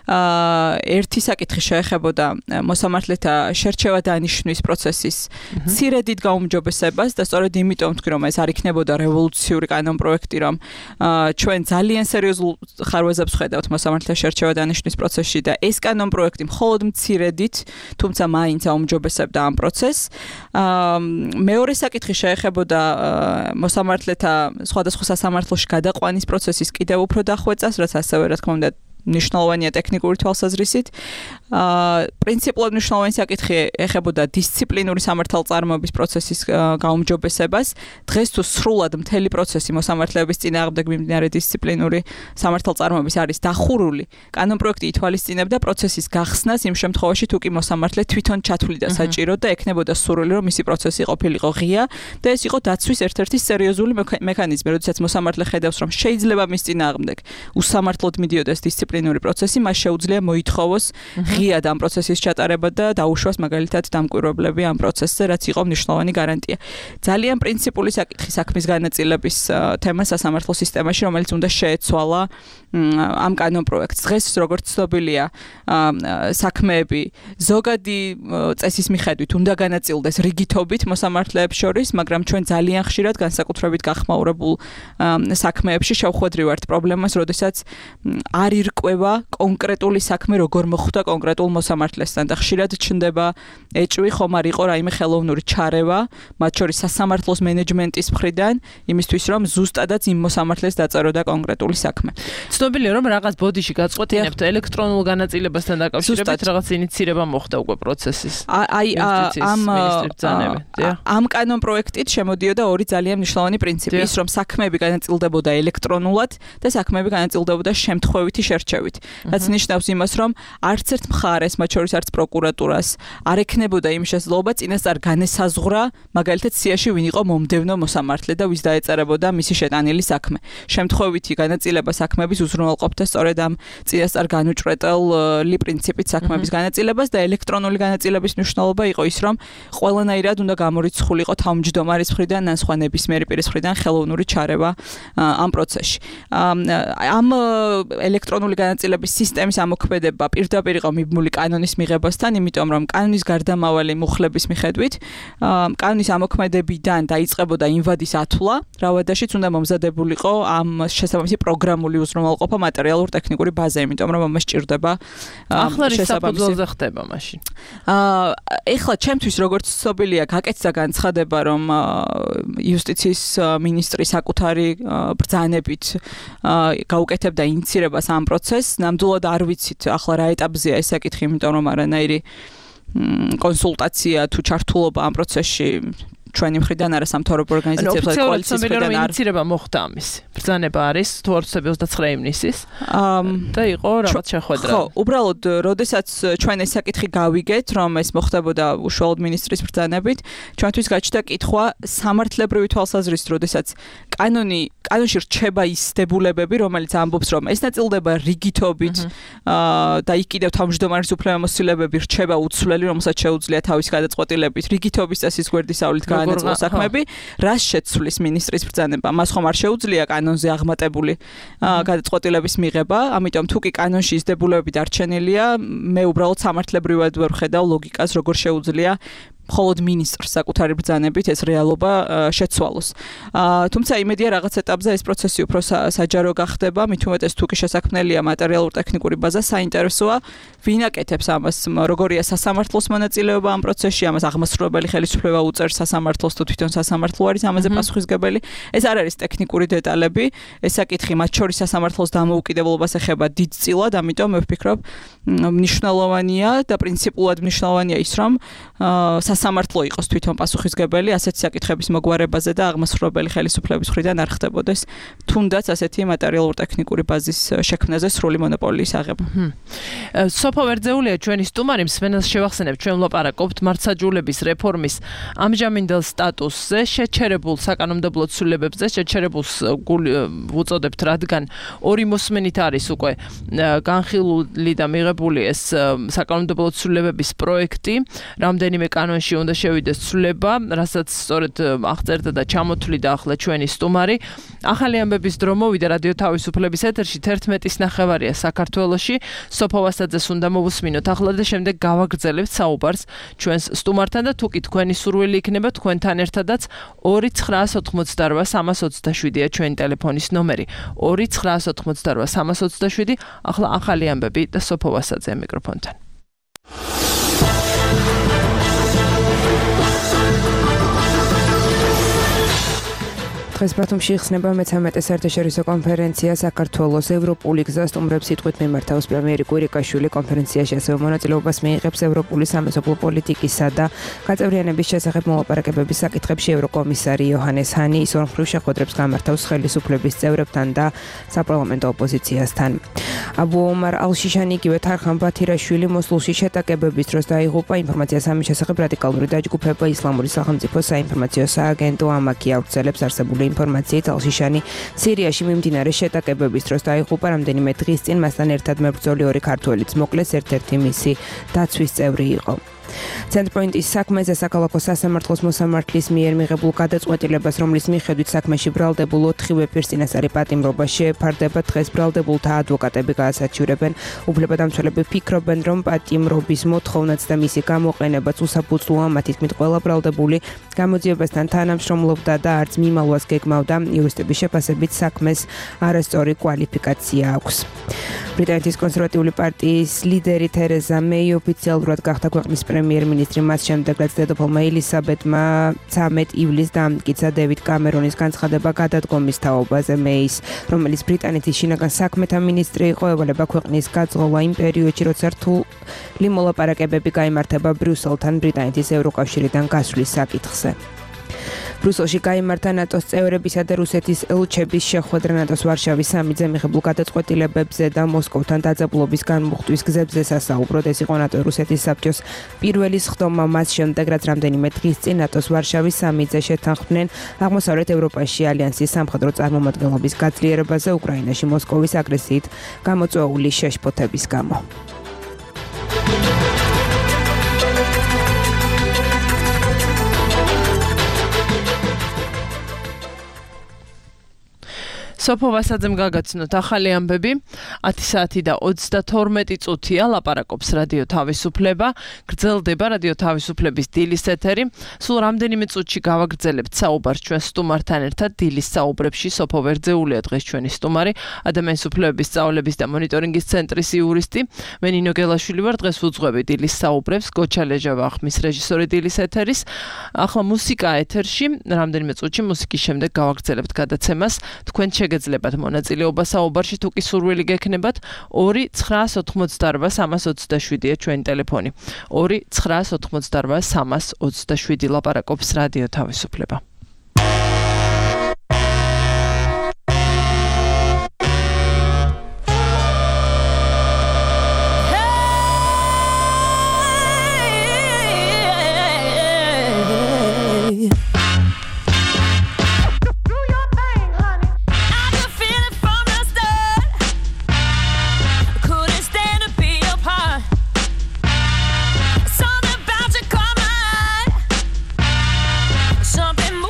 ერთი საკითხი შეეხებოდა მოსამართლეთა შერჩევა დანიშვნის პროცესის მცირედით გაუმჯობესებას და სწორედ იმიტომ ვთქვი, რომ ეს არ იქნებოდა რევოლუციური კანონპროექტი, რომ ჩვენ ძალიან სერიოზულ ხარვეზებს ვხედავთ მოსამართლეთა შერჩევა დანიშვნის პროცესში და ეს კანონპროექტი მხოლოდ მცირედით, თუმცა მაინც აუმჯობესებდა ამ პროცესს. მეორე საკითხი შეეხებოდა მოსამართლეთა სხვადასხვა სასამართლოში გადაყვანის პროცესის კიდევ უფრო დახვეწას, რაც ასევე რა თქმა უნდა მნიშვნელოვანია ტექნიკური თვალსაზრისით. პრინციპულად მნიშვნელოვანი საკითხი ეხებოდა დისციპლინური სამართალწარმოების პროცესის გაუმჯობესებას. დღეს თუ სრულად მთელი პროცესი მოსამართლეების წინააღმდეგ მიმდინარე დისციპლინური სამართალწარმოების არის დახურული, კანონპროექტი ითვალისწინებდა პროცესის გახსნას იმ შემთხვევაში, თუ კი მოსამართლე თვითონ ჩათვლიდა საჭირო და ექნებოდა სურვილი, რომ მისი პროცესი ყოფილიყო ღია და ეს იყო დაცვის ერთ-ერთი სერიოზული მექანიზმი, როდესაც მოსამართლე ხედავს, რომ შეიძლება მის წინააღმდეგ უსამართლოდ მიდიოდეს დისციპლინური პროცესი, მას შეუძლია მოითხოვოს ღიად ამ პროცესის ჩატარება და დაუშვას მაგალითად დამკვირვებლები ამ პროცესზე, რაც იყო მნიშვნელოვანი გარანტია. ძალიან პრინციპული საკითხი საქმის განაწილების თემა სასამართლო სისტემაში, რომელიც უნდა შეეცვალა ამ კანონპროექტს. დღეს როგორც ცნობილია, საქმეები ზოგადი წესის მიხედვით უნდა განაწილდეს რიგითობით მოსამართლეებს შორის, მაგრამ ჩვენ ძალიან ხშირად განსაკუთრებით გახმაურებულ საქმეებში შევხვედრივართ პრობლემას, როდესაც არ ირკვევა კონკრეტული საქმე როგორ მოხდა კონკრეტულ მოსამართლესთან და ხშირად ჩნდება ეჭვი, ხომ არ იყო რაიმე ხელოვნური ჩარევა, მათ შორის სასამართლოს მენეჯმენტის მხრიდან, იმისთვის რომ ზუსტადაც იმ მოსამართლეს დაწეროდა კონკრეტული საქმე. ცნობილია, რომ რაღაც ბოდიში გაწყვეტინებთ ელექტრონულ განაწილებასთან დაკავშირებით რაღაც ინიცირება მოხდა უკვე პროცესის. აი ამ ამ კანონპროექტით შემოდიოდა ორი ძალიან მნიშვნელოვანი პრინციპი, ის რომ საქმეები განაწილდებოდა ელექტრონულად და საქმეები განაწილდებოდა შემთხვევითი შერჩევით. რაც ნიშნავს იმას, რომ არც ერთ მხარეს, მათ შორის არც პროკურატურას, არ ექნებოდა იმ შესაძლებლობა წინასწარ განესაზღვრა, მაგალითად სიაში ვინ იყო მომდევნო მოსამართლე და ვის დაეწერებოდა მისი შეტანილი საქმე. შემთხვევითი განაწილება საქმეების უზრუნველყოფდა სწორედ ამ წინასწარ განუჭრეტელი პრინციპით საქმეების განაწილებას და ელექტრონული განაწილების მნიშვნელობა იყო ის, რომ ყველანაირად უნდა გამორიცხულიყო თავმჯდომარის მხრიდან ან სხვა ნებისმიერი პირის მხრიდან ხელოვნური ჩარევა ამ პროცესში. ამ ელექტრონული განაწილების სისტემის ამოქმედება პირდაპირ იყო მიბმული კანონის მიღებასთან, იმიტომ რომ კანონის გარდამავალი მუხლების მიხედვით კანონის ამოქმედებიდან დაიწყებოდა იმ ვადის ათვლა, რავადაშიც უნდა მომზადებულიყო ამ შესაბამისი პროგრამული უზრუნველყოფა მატერიალურ-ტექნიკური ბაზა, იმიტომ რომ ამას სჭირდება შესაბამისი ხდება მაშინ. ეხლა ჩემთვის როგორც ცნობილია, გაკეთდა განცხადება, რომ იუსტიციის მინისტრი საკუთარი ბრძანებით გაუკეთებდა ინიცირებას ამ პროცესს. ნამდვილად არ ვიცით ახლა რა ეტაპზეა ეს საკითხი, იმიტომ რომ არანაირი კონსულტაცია თუ ჩართულობა ამ პროცესში ჩვენი მხრიდან არა სამთავრობო ორგანიზაციებსა და კოალიციის მხრიდან არ ინიცირება მოხდა ამის. ბრძანება არის თუ ოცდაათი ივნისის და იყო რაღაც შეხვედრა. ხო, უბრალოდ, როდესაც ჩვენ ეს საკითხი გავიგეთ, რომ ეს მოხდებოდა უშუალოდ მინისტრის ბრძანებით, ჩვენთვის გაჩნდა კითხვა სამართლებრივი თვალსაზრისით, როდესაც კანონი კანონში რჩება ის დებულებები, რომელიც ამბობს, რომ ეს ნაწილდება რიგითობით და იქ კიდევ თავმჯდომარის უფლებამოსილებები რჩება უცვლელი, რომელსაც შეუძლია თავის გადაწყვეტილებით რიგითობის წესის გვერდისავლით განაწილოს საქმეები, რას შეცვლის მინისტრის ბრძანება? მას ხომ არ შეუძლია კანონზე აღმატებული გადაწყვეტილების მიღება, ამიტომ თუ კი კანონში ის დებულებები დარჩენილია, მე უბრალოდ სამართლებრივად ვერ ხედავ ლოგიკას, როგორ შეუძლია მხოლოდ მინისტრს საკუთარი ბრძანებით ეს რეალობა შეცვალოს. თუმცა იმედია რაღაც ეტაპზე ეს პროცესი უფრო საჯარო გახდება, მით უმეტეს თუ კი შესაქმნელია მატერიალურ-ტექნიკური ბაზა, საინტერესოა ვინ აკეთებს ამას, როგორია სასამართლოს მონაწილეობა ამ პროცესში, ამას აღმასრულებელი ხელისუფლება უწევს სასამართლოს თუ თვითონ სასამართლო არის ამაზე პასუხისმგებელი. ეს არ არის ტექნიკური დეტალები, ეს საკითხი მათ შორის სასამართლოს დამოუკიდებლობას ეხება დიდწილად, ამიტომ მე ვფიქრობ მნიშვნელოვანია და პრინციპულად მნიშვნელოვანია ის, რომ სასამართლო იყოს თვითონ პასუხისგებელი ასეთი საკითხების მოგვარებაზე და აღმასრულებელი ხელისუფლების მხრიდან არ ხდებოდეს თუნდაც ასეთი მატერიალურ-ტექნიკური ბაზის შექმნაზე სრული მონოპოლიის აღება. სოფო ვერძეულია ჩვენი სტუმარი, მსმენელს შევახსენებ, ჩვენ ვლაპარაკობთ მართლმსაჯულების რეფორმის ამჟამინდელ სტატუსზე, შეჩერებულ საკანონმდებლო ცვლილებებზე, შეჩერებულს ვუწოდებთ, რადგან ორი მოსმენით არის უკვე განხილული და მიღებული ეს საკანონმდებლო ცვლილებების პროექტი, რამდენიმე კანონში უნდა შევიდეს ცვლილება, რასაც სწორედ აღწერდა და ჩამოთვლიდა ახლა ჩვენი სტუმარი. ახალი ამბების დრო მოვიდა რადიო თავისუფლების ეთერში თერთმეტის ნახევარია საქართველოში. სოფო ვასაძეს უნდა მოვუსმინოთ ახლა და შემდეგ გავაგრძელებთ საუბარს ჩვენს სტუმართან და თუ კი თქვენი სურვილი იქნება თქვენთან ერთადაც ორი ცხრაას ოთხმოცდარვა სამას ოცდაშვიდია ჩვენი ტელეფონის ნომერი. ორი ცხრაას ოთხმოცდარვა სამას ოცდაშვიდი. ახლა ახალი ამბები და სოფო ვასაძე მიკროფონთან. დღეს ბათუმში იხსნება მეთორმეტე საერთაშორისო კონფერენცია საქართველოს ევროპული გზა სტუმრებს სიტყვით მიმართავს პრემიერი კვირიკაშვილი. კონფერენციაში ასევე მონაწილეობას მიიღებს ევროპული სამეზობლო პოლიტიკისა და გაწევრიანების შესახებ მოლაპარაკებების საკითხებში ევროკომისარი იოჰანეს ჰანი. ის ორმხრივ შეხვედრებს გამართავს ხელისუფლების წევრებთან და საპარლამენტო ოპოზიციასთან. აბუ ომარ ალ-შიშანი იგივე თარხან ბათირაშვილი მოსულში შეტაკებების დროს დაიღუპა. ინფორმაციას ამის შესახებ რადიკალური დაჯგუფება ისლამური სახელმწიფო საინფორმაციო სააგენტო ამაკი ავრცელებს არსებული ინფორმაციით ალ-შიშანი სირიაში მიმდინარე შეტაკებების დროს დაიღუპა. რამდენიმე დღის წინ მასთან ერთად მებრძოლი ორი ქართველიც მოკლეს, ერთ-ერთი მისი დაცვის წევრი იყო. ცენტრპოინტის საქმეზე საქალაქო სასამართლოს მოსამართლის მიერ მიღებულ გადაწყვეტილებას, რომლის მიხედვით საქმეში ბრალდებულ ოთხივე პირს წინასწარი პატიმრობა შეეფარდება, დღეს ბრალდებულთა ადვოკატები გაასაჩივრებენ. უფლებადამცველები ფიქრობენ, რომ პატიმრობის მოთხოვნაც და მისი გამოყენებაც უსაფუძვლოა. მათი თქმით, ყველა ბრალდებული გამოძიებასთან თანამშრომლობდა და არც მიმალვას გეგმავდა. იურისტების შეფასებით საქმეს არასწორი კვალიფიკაცია აქვს. ბრიტანეთის კონსერვატიული პარტიის ლიდერი თერეზა მეი ოფიციალურად გახდა ქვეყნის პრემიერ-მინისტრი, მას შემდეგ რაც დედოფალმა ელისაბედმა ცამეტ ივლისს დაამტკიცა დევიდ კამერონის განცხადება გადადგომის თაობაზე. მეის, რომელიც ბრიტანეთის შინაგან საქმეთა მინისტრი იყო, ევალება ქვეყნის გაძღობა იმ პერიოდში, როცა რთული მოლაპარაკებები გაიმართება ბრიუსელთან ბრიტანეთის ევროკავშირიდან გასვლის საკითხზე. ბრუსელში გაიმართა ნატოს წევრებისა და რუსეთის ელჩების შეხვედრა ნატოს ვარშავის სამიტზე მიღებულ გადაწყვეტილებებზე და მოსკოვთან დაძაბულობის განმუხტვის გზებზე სასაუბროდ. ეს იყო ნატო-რუსეთის საბჭოს პირველი სხდომა მას შემდეგ, რაც რამდენიმე დღის წინ ნატოს ვარშავის სამიტზე შეთანხმდნენ აღმოსავლეთ ევროპაში ალიანსის სამხედრო წარმომადგენლობის გაძლიერებაზე უკრაინაში მოსკოვის აგრესიით გამოწვეული შეშფოთების გამო. სოფო ვასაძემ გაგაცნოთ ახალი ამბები. ათი საათი და ოცდათორმეტი წუთია ლაპარაკობს რადიო თავისუფლება. გრძელდება რადიო თავისუფლების დილის ეთერი. სულ რამდენიმე წუთში გავაგრძელებთ საუბარს ჩვენ სტუმართან ერთად. დილის საუბრებში სოფო ვერძეულია დღეს ჩვენი სტუმარი, ადამიანის უფლებების სწავლების და მონიტორინგის ცენტრის იურისტი. მე ნინო გელაშვილი ვარ, დღეს ვუძღვები დილის საუბრებს. გოჩა ლეჟავა ხმის რეჟისორი დილის ეთერის. ახლა მუსიკა ეთერში, რამდენიმე წუთში მუსიკის შემდეგ გავაგრძელებთ გადაცემას. თქვენ შეგეძლებათ მონაწილეობა საუბარში, თუ კი სურვილი გექნებათ. ორი ცხრაას ოთხმოცდარვა სამას ოცდაშვიდია ჩვენი ტელეფონი. ორი ცხრაას ოთხმოცდარვა სამას ოცდაშვიდი. ლაპარაკობს რადიო თავისუფლება. Something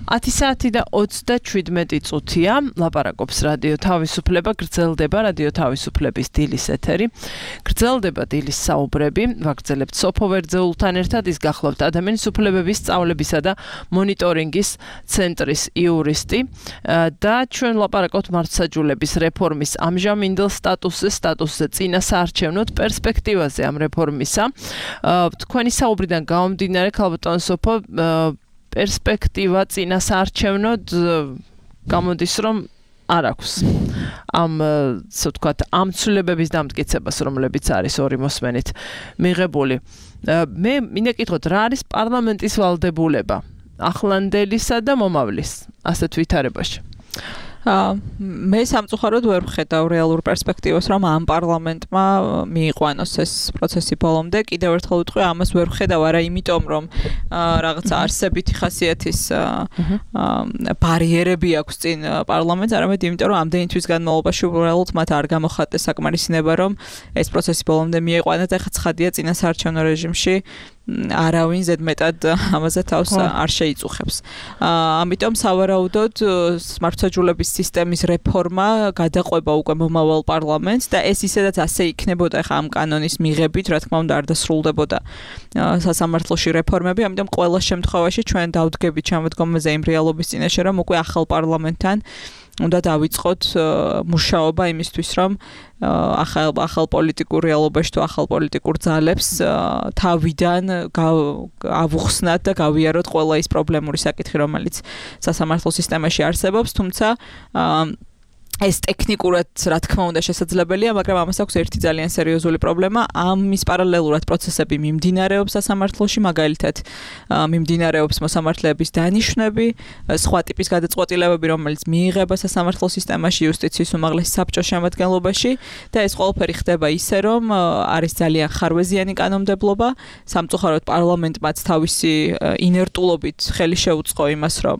ათი საათი და ოცდაშვიდმეტი წუთია ლაპარაკობს რადიო თავისუფლება, გრძელდება რადიო თავისუფლების დილის ეთერი. გრძელდება დილის საუბრები, ვაგრძელებთ სოფო ვერძეულთან ერთად, ის გახლავთ ადამიანის უფლებების სწავლებისა და მონიტორინგის ცენტრის იურისტი და ჩვენ ლაპარაკობთ მართლმსაჯულების რეფორმის ამჟამინდელ სტატუსზე, სტატუსზე წინა საარჩევნოდ პერსპექტივაზე ამ რეფორმისა. თქვენი საუბრიდან გამომდინარე, ქალბატონ სოფო, პერსპექტივა წინა საარჩევნოდ გამოდის, რომ არ აქვს ამ ასე ვთქვათ, ამ ცვლილებების დამტკიცებას, რომლებიც არის ორი მოსმენით მიღებული. მე მინდა კითხოთ, რა არის პარლამენტის ვალდებულება ახლანდელისა და მომავლის ასეთ ვითარებაში? მე სამწუხაროდ ვერ ვხედავ რეალურ პერსპექტივას, რომ ამ პარლამენტმა მიიყვანოს ეს პროცესი ბოლომდე. კიდევ ერთხელ ვიტყვი, ამას ვერ ვხედავ არა იმიტომ, რომ რაღაცა არსებითი ხასიათის ბარიერები აქვს წინ პარლამენტს, არამედ იმიტომ, რომ ამდენი თვის განმავლობაში უბრალოდ მათ არ გამოხატეს საკმარისინება, რომ ეს პროცესი ბოლომდე მიიყვანოს და ეხლა ცხადია წინა საარჩევნო რეჟიმში არავინ ზედმეტად ამაზე თავს არ შეიწუხებს. ამიტომ სავარაუდოდ მართლმსაჯულების სისტემის რეფორმა გადაყვება უკვე მომავალ პარლამენტს და ეს ისედაც ასე იქნებოდა ხა ამ კანონის მიღებით, რა თქმა უნდა არ დასრულდებოდა სასამართლოში რეფორმები, ამიტომ ყველა შემთხვევაში ჩვენ დავდგებით ჩამოდგომაზე იმ რეალობის წინაშე, რომ უკვე ახალ პარლამენტთან უნდა დავიწყოთ მუშაობა იმისთვის, რომ ახალ ახალ პოლიტიკურ რეალობაში თუ ახალ პოლიტიკურ ძალებს თავიდან ავუხსნათ და გავიაროთ ყველა ის პრობლემური საკითხი, რომელიც სასამართლო სისტემაში არსებობს, თუმცა ეს ტექნიკურად რა თქმა უნდა შესაძლებელია, მაგრამ ამას აქვს ერთი ძალიან სერიოზული პრობლემა. ამის პარალელურად პროცესები მიმდინარეობს სასამართლოში, მაგალითად მიმდინარეობს მოსამართლეების დანიშვნები, სხვა ტიპის გადაწყვეტილებები, რომელიც მიიღება სასამართლო სისტემაში იუსტიციის უმაღლესი საბჭოს შემადგენლობაში და ეს ყველაფერი ხდება ისე, რომ არის ძალიან ხარვეზიანი კანონმდებლობა, სამწუხაროდ პარლამენტმაც თავისი ინერტულობით ხელი შეუწყო იმას, რომ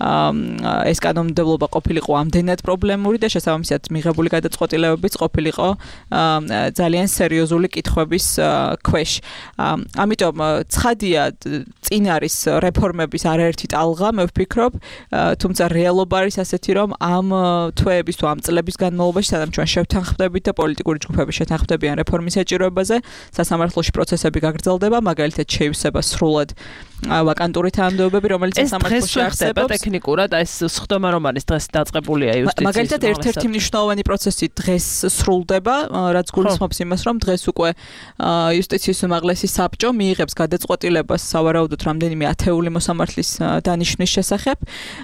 ეს კანონმდებლობა ყოფილიყო ამდენად პრობლემური და შესაბამისად მიღებული გადაწყვეტილებებიც ყოფილიყო ძალიან სერიოზული კითხვების ქვეშ. ამიტომ ცხადია წინ არის რეფორმების არაერთი ტალღა, მე ვფიქრობ, თუმცა რეალობა არის ასეთი, რომ ამ თვეების თუ ამ წლების განმავლობაში, სადაც ჩვენ შევთანხმდებით და პოლიტიკური ჯგუფები შეთანხმდებიან რეფორმის საჭიროებაზე, სასამართლოში პროცესები გაგრძელდება, მაგალითად შეივსება სრულად ვაკანტური თანამდებობები, რომელიც სასამართლოში არსებობს. ტექნიკურად ეს სხდომა რომ არის დღეს დაწყებულია იუსტიციის. მაგალითად ერთ-ერთი მნიშვნელოვანი პროცესი დღეს სრულდება, რაც გულისხმობს იმას, რომ დღეს უკვე იუსტიციის უმაღლესი საბჭო მიიღებს გადაწყვეტილებას სავარაუდოდ რამდენიმე ათეული მოსამართლის დანიშვნის შესახებ.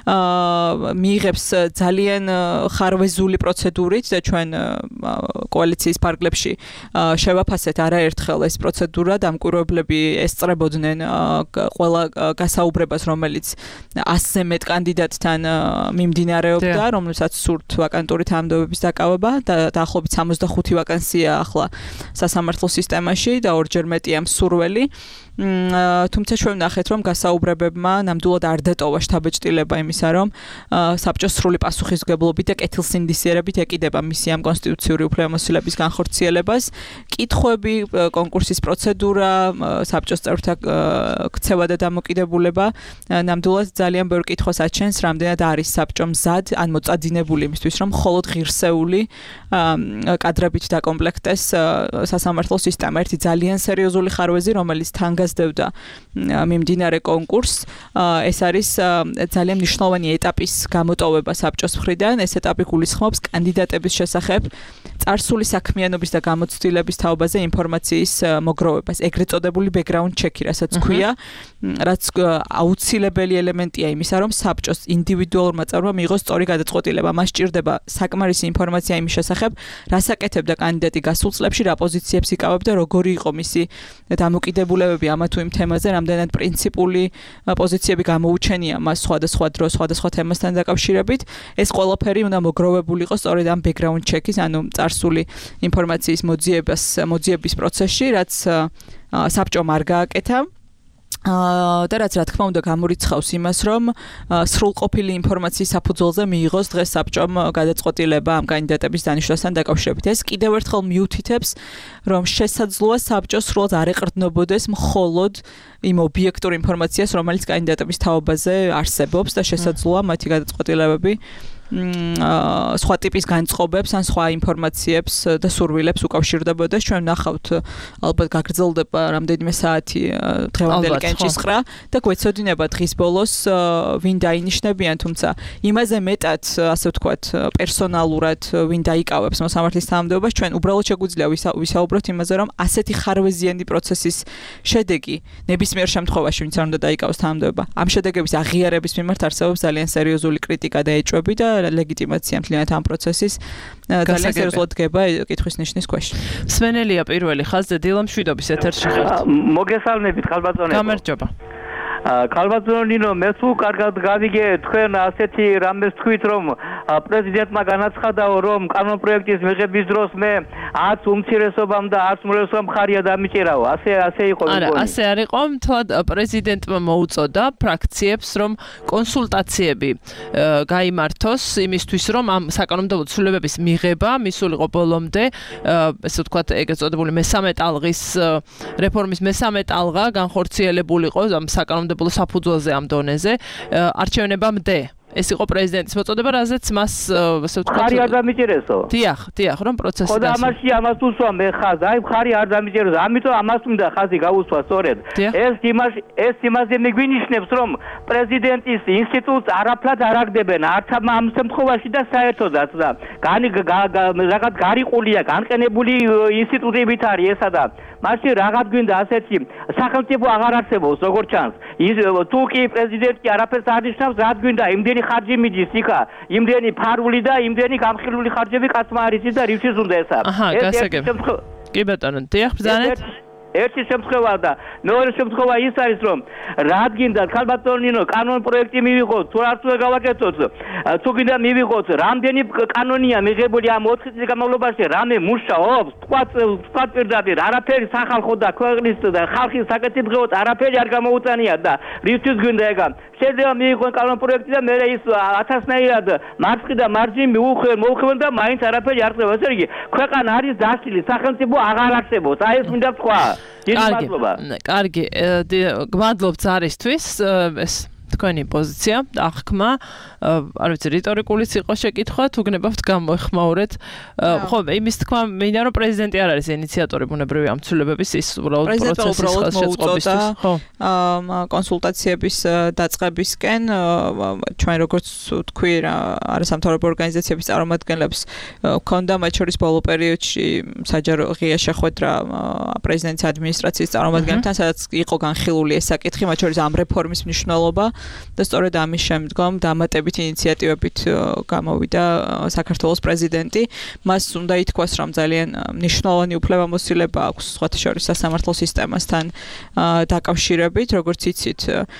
მიიღებს ძალიან ხარვეზული პროცედურით და ჩვენ კოალიციის ფარგლებში შევაფასეთ არაერთხელ ეს პროცედურა, დამკვირვებლები ესწრებოდნენ ყველა გასაუბრებას, რომელიც ასზე მეტ კანდიდატთან მიმდინარეობდა, რომელსაც სურთ ვაკანტური თანამდებობის დაკავება და დაახლოებით სამოცდახუთი ვაკანსია ახლა სასამართლო სისტემაში და ორჯერ მეტია მსურველი. თუმცა ჩვენ ვნახეთ, რომ გასაუბრებებმა ნამდვილად არ დატოვა შთაბეჭდილება იმისა, რომ საბჭოს სრული პასუხისმგებლობით და კეთილსინდისიერებით ეკიდება მისი ამ კონსტიტუციური უფლებამოსილების განხორციელებას. კითხვები, კონკურსის პროცედურა, საბჭოს წევრთა ქცევა და დამოკიდებულება ნამდვილად ძალიან ბევრ კითხვას აჩენს, რამდენად არის საბჭო მზად ან მოწადინებული იმისთვის, რომ მხოლოდ ღირსეული კადრებით დაკომპლექტეს სასამართლო სისტემა. ერთი ძალიან სერიოზული ხარვეზი, რომელიც თან გასდევდა მიმდინარე კონკურსს, ეს არის ძალიან მნიშვნელოვანი ეტაპის გამოტოვება საბჭოს მხრიდან. ეს ეტაპი გულისხმობს კანდიდატების შესახებ წარსული საქმიანობის და გამოცდილების თაობაზე ინფორმაციის მოგროვებას, ეგრეთ წოდებული background check-ი, რასაც ქვია, რაც აუცილებელი ელემენტია იმისა, რომ საბჭოს ინდივიდუალურმა წევრმა მიიღოს სწორი გადაწყვეტილება. მას სჭირდება საკმარისი ინფორმაცია იმის შესახებ, რას აკეთებდა კანდიდატი გასულ წლებში, რა პოზიციებს იკავებდა, როგორი იყო მისი დამოკიდებულებები ამა თუ იმ თემაზე, რამდენად პრინციპული პოზიციები გამოუჩენია მას სხვადასხვა დროს, სხვადასხვა თემასთან დაკავშირებით. ეს ყველაფერი უნდა მოგროვებული იყოს სწორედ ამ background check-ის, ანუ წარსული ინფორმაციის მოძიებას, მოძიების პროცესში, რაც საბჭომ არ გააკეთა. და რაც რა თქმა უნდა გამორიცხავს იმას, რომ სრულყოფილი ინფორმაციის საფუძველზე მიიღოს დღეს საბჭომ გადაწყვეტილება ამ კანდიდატების დანიშნვასთან დაკავშირებით. ეს კიდევ ერთხელ მიუთითებს, რომ შესაძლოა საბჭო სრულად არ ეყრდნობოდეს მხოლოდ იმ ობიექტურ ინფორმაციას, რომელიც კანდიდატების თაობაზე არსებობს და შესაძლოა მათი გადაწყვეტილებები სხვა ტიპის განწყობებს ან სხვა ინფორმაციებს და სურვილებს უკავშირდებოდეს. ჩვენ ნახავთ ალბათ გაგრძელდება რამდენიმე საათი დღევანდელი კენჭისყრა და გვეცოდინება დღის ბოლოს ვინ დაინიშნებიან, თუმცა იმაზე მეტად, ასე ვთქვათ, პერსონალურად ვინ დაიკავებს მოსამართლის თანამდებობას, ჩვენ უბრალოდ შეგვიძლია ვისაუბროთ იმაზე, რომ ასეთი ხარვეზიანი პროცესის შედეგი ნებისმიერ შემთხვევაში ვინც არ უნდა დაიკავოს თანამდებობა, ამ შედეგების აღიარების მიმართ არსებობს ძალიან სერიოზული კრიტიკა და ეჭვები და ლეგიტიმაცია მთლიანად ამ პროცესის ძალიან სერიოზულად დგება კითხვის ნიშნის ქვეშ. სვენელია პირველი ხაზზე დილა მშვიდობის ეთერში ხართ. მოგესალმებით ხალბატონებო. გამარჯობა. ხალბატონინო, მე თუ კარგად გავიგე თქვენ ასეთი რამეს თქვით, რომ პრეზიდენტმა განაცხადაო, რომ კანონპროექტის მიღების დროს მე არც უმცირესობამ და არც უმრავლესობამ ხარია დამიჭირაო. ასე ასე იყო მეგონი. არა, ასე არ იყო, მთლად პრეზიდენტმა მოუწოდა ფრაქციებს, რომ კონსულტაციები გაიმართოს იმისთვის, რომ ამ საკანონმდებლო ცვლილებების მიღება მისულიყო ბოლომდე, ესე ვთქვათ, ეგრეთ წოდებული მესამე ტალღის რეფორმის მესამე ტალღა განხორციელებულიყო ამ საკანონმდებლო საფუძველზე ამ დონეზე არჩევნებამდე. ეს იყო პრეზიდენტის მოწოდება, რაზეც მას ასე ვთქვათ, ხარი არ დამიჭირესო. დიახ, დიახ, რომ პროცესი ხო და ამაში ამას უსვა მე ხაზ, აი ხარი არ დამიჭირესო. ამიტომ ამას უნდა ხაზი გაუსვა სწორედ. ეს იმას ეს იმაზე მიგვინიშნებს, რომ პრეზიდენტის ინსტიტუტს არაფრად არ აგდებენ, არც ამ შემთხვევაში და საერთოდაც და განი რაღაც გარიყულია, განყენებული ინსტიტუტებით არის ესა და მაშინ რაღაც გვინდა ასეთი სახელმწიფო აღარ არსებობს, როგორც ჩანს. ის თუ კი პრეზიდენტი არაფერს არ ნიშნავს, რაც გვინდა იმდენი ხარჯი მიდის იქა, იმდენი ფარული და იმდენი გამხილული ხარჯები კაცმა არის ის და რივჩის უნდა ესა. აჰა, გასაგები. კი ბატონო, დიახ, ბრძანეთ. ერთი შემთხვევა და მეორე შემთხვევა ის არის, რომ რადგინდა ხალბატონინო კანონპროექტი მივიღოთ, თუ არ უნდა გავაკეთოთ, თუ გინდა მივიღოთ, რამდენი კანონია მიღებული ამ ოთხი წლის განმავლობაში, რამე მუშაობს, თქვა თქვა პირდაპირ, არაფერი სახალხო და ქვეყნის და ხალხის საკეთებლად არაფერი არ გამოუწანია და რივთვის გინდა ეგა. შეიძლება მივიღონ კანონპროექტი და მე ის ათასნაირად მარცხი და მარჯვნივ მიუხვენ, მოუხვენ და მაინც არაფერი არ ხდება. ესე იგი, ქვეყანა არის დასტილი, სახელმწიფო აღარ არსებობს. აი ეს მინდა თქვა. კარგი, კარგი, გმადლობთ ზარისთვის, ეს თქვენი პოზიცია, აღქმა, არ ვიცი, რიტორიკულიც იყო შეკითხვა, თუ გნებავთ გამოეხმაურეთ. ხო, იმის თქმა მინდა, რომ პრეზიდენტი არ არის ინიციატორი ბუნებრივი ამ ცვლილებების, ის უბრალოდ პროცესის ხელშეწყობისთვის, ხო. კონსულტაციების დაწყებისკენ ჩვენ როგორც თქვი, არასამთავრობო ორგანიზაციების წარმომადგენლებს ჰქონდა მათ შორის ბოლო პერიოდში საჯარო ღია შეხვედრა პრეზიდენტის ადმინისტრაციის წარმომადგენლებთან, სადაც იყო განხილული ეს საკითხი, მათ შორის ამ რეფორმის მნიშვნელობა და სწორედ ამის შემდგომ დამატებით ინიციატივებით გამოვიდა საქართველოს პრეზიდენტი. მას უნდა ითქვას, რომ ძალიან მნიშვნელოვანი უფლებამოსილება აქვს სხვათა შორის სასამართლო სისტემასთან დაკავშირებით, როგორც იცით,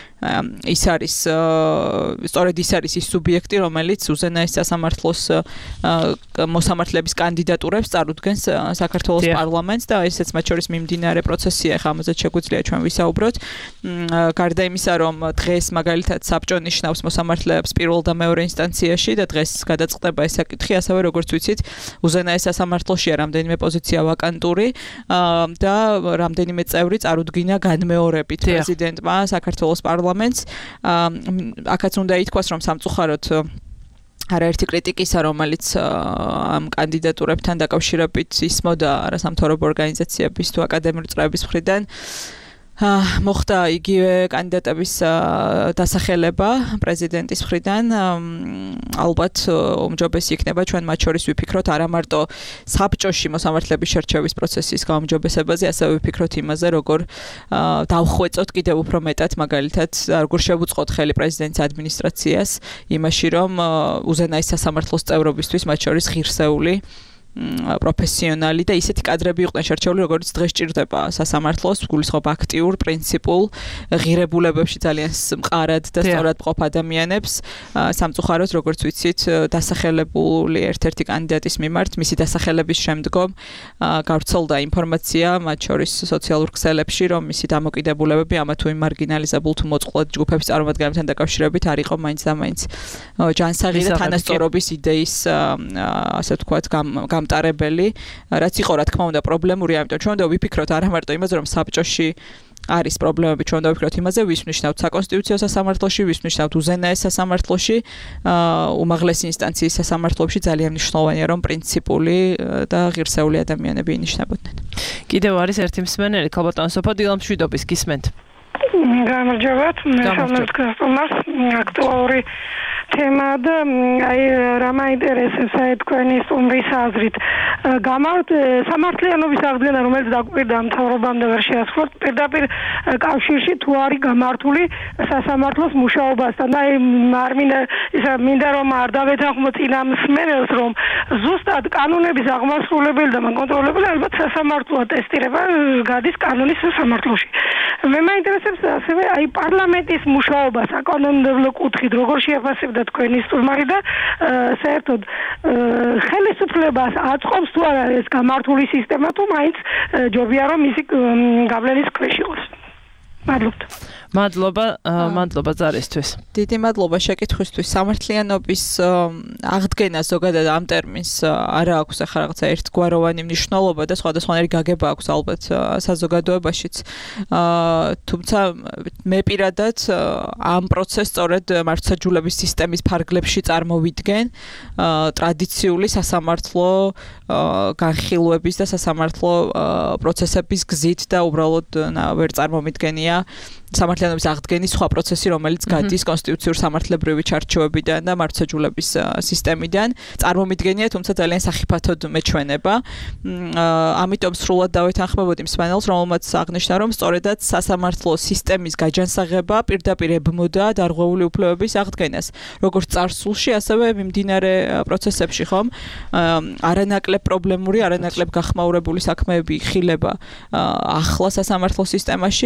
ის არის სწორედ ის არის ის სუბიექტი, რომელიც უზენაეს სასამართლოს მოსამართლების კანდიდატურებს წარუდგენს საქართველოს პარლამენტს და ესეც მათ შორის მიმდინარე პროცესია, ხა ამაზე შეგვიძლია ჩვენ ვისაუბროთ. გარდა იმისა, რომ დღეს მაგალითად საბჭო ნიშნავს მოსამართლეებს პირველ და მეორე ინსტანციაში და დღეს გადაწყდება ეს საკითხი, ასევე როგორც ვიცით, უზენაეს სასამართლოშია რამდენიმე პოზიცია ვაკანტური და რამდენიმე წევრი წარუდგინა განმეორებით პრეზიდენტმა საქართველოს პარლამენტს. აქაც უნდა ითქვას, რომ სამწუხაროდ არაერთი კრიტიკისა, რომელიც ამ კანდიდატურებთან დაკავშირებით ისმოდა არასამთავრობო ორგანიზაციების თუ აკადემიური წრეების მხრიდან, მოხდა იგივე კანდიდატების დასახელება პრეზიდენტის მხრიდან. ალბათ უმჯობესი იქნება ჩვენ მათ შორის ვიფიქროთ არა მარტო საბჭოში მოსამართლეების შერჩევის პროცესის გაუმჯობესებაზე, ასევე ვიფიქროთ იმაზე, როგორ დავხვეწოთ კიდევ უფრო მეტად, მაგალითად, როგორ შევუწყოთ ხელი პრეზიდენტის ადმინისტრაციას იმაში, რომ უზენაეს სასამართლოს წევრობისთვის მათ შორის ღირსეული პროფესიონალი და ისეთი კადრები იყვნენ შერჩეული, როგორც დღეს ჭირდება სასამართლოს, გულისხმობ აქტიურ, პრინციპულ, ღირებულებებში ძალიან მყარად და სწორად მყოფ ადამიანებს, სამწუხაროდ, როგორც ვიცით, დასახელებული ერთ-ერთი კანდიდატის მიმართ, მისი დასახელების შემდგომ გავრცელდა ინფორმაცია, მათ შორის სოციალურ ქსელებში, რომ მისი დამოკიდებულებები ამა თუ იმ მარგინალიზებულ თუ მოწყვლად ჯგუფების წარმომადგენლებთან დაკავშირებით არ იყო მაინც და მაინც ჯანსაღი და თანასწორობის იდეის, ასე ვთქვათ, გამტარებელი, რაც იყო რა თქმა უნდა პრობლემური, ამიტომ ჩვენ უნდა ვიფიქროთ არა მარტო იმაზე, რომ საბჭოში არის პრობლემები, ჩვენ უნდა ვიფიქროთ იმაზე, ვის ნიშნავთ საკონსტიტუციო სასამართლოში, ვის ნიშნავთ უზენაეს სასამართლოში, უმაღლესი ინსტანციის სასამართლოში ძალიან მნიშვნელოვანია, რომ პრინციპული და ღირსეული ადამიანები ინიშნებოდნენ. კიდევ არის ერთი მსმენელი, ქალბატონ სოფო დილამშვიდობის გისმენთ. გამარჯობათ, მე შემოგვიწყდა აქტუალური თემა და აი რა მაინტერესებს აი თქვენი სტუმრის აზრით. გამართ სამართლიანობის აღდგენა, რომელიც დაგვირდა მთავრობამდე ვერ შეასრულოთ, პირდაპირ კავშირში თუ არის გამართული სასამართლოს მუშაობასთან. აი არ მინდა ისა მინდა რომ არ დავეთანხმო წინა მსმენელს, რომ ზუსტად კანონების აღმასრულებელი და კონტროლებელი ალბათ სასამართლოა ტესტირება გადის კანონის სასამართლოში. მე მაინტერესებს ასევე აი პარლამენტის მუშაობა საკანონმდებლო კუთხით, როგორ შეაფასებდა თქვენი სტუმარი და საერთოდ ხელისუფლებას აწყობს თუ არა ეს გამართული სისტემა თუ მაინც ჯობია რომ ისი გავლენის ქვეშ იყოს. მადლობთ. მადლობა, მადლობა ზარისთვის. დიდი მადლობა შეკითხვისთვის. სამართლიანობის აღდგენა ზოგადად ამ ტერმინს არა აქვს ახლა რაღაცა ერთგვაროვანი მნიშვნელობა და სხვადასხვანაირი გაგება აქვს ალბათ საზოგადოებაშიც. თუმცა მე პირადად ამ პროცესს სწორედ მართლმსაჯულების სისტემის ფარგლებში წარმოვიდგენ ტრადიციული სასამართლო განხილვების და სასამართლო პროცესების გზით და უბრალოდ ვერ წარმომიდგენია სამართლიანობის აღდგენის სხვა პროცესი, რომელიც გადის კონსტიტუციურ სამართლებრივი ჩარჩოებიდან და მართლმსაჯულების სისტემიდან. წარმომიდგენია, თუმცა ძალიან სახიფათოდ მეჩვენება. ამიტომ სრულად დავეთანხმებოდი მსმენელს, რომელმაც აღნიშნა, რომ სწორედაც სასამართლო სისტემის გაჯანსაღება პირდაპირ ებმოდა დარღვეული უფლებების აღდგენას, როგორც წარსულში, ასევე მიმდინარე პროცესებში, ხომ? არანაკლებ პრობლემური, არანაკლებ გახმაურებული საქმეები იხილება ახლა სასამართლო სისტემაში.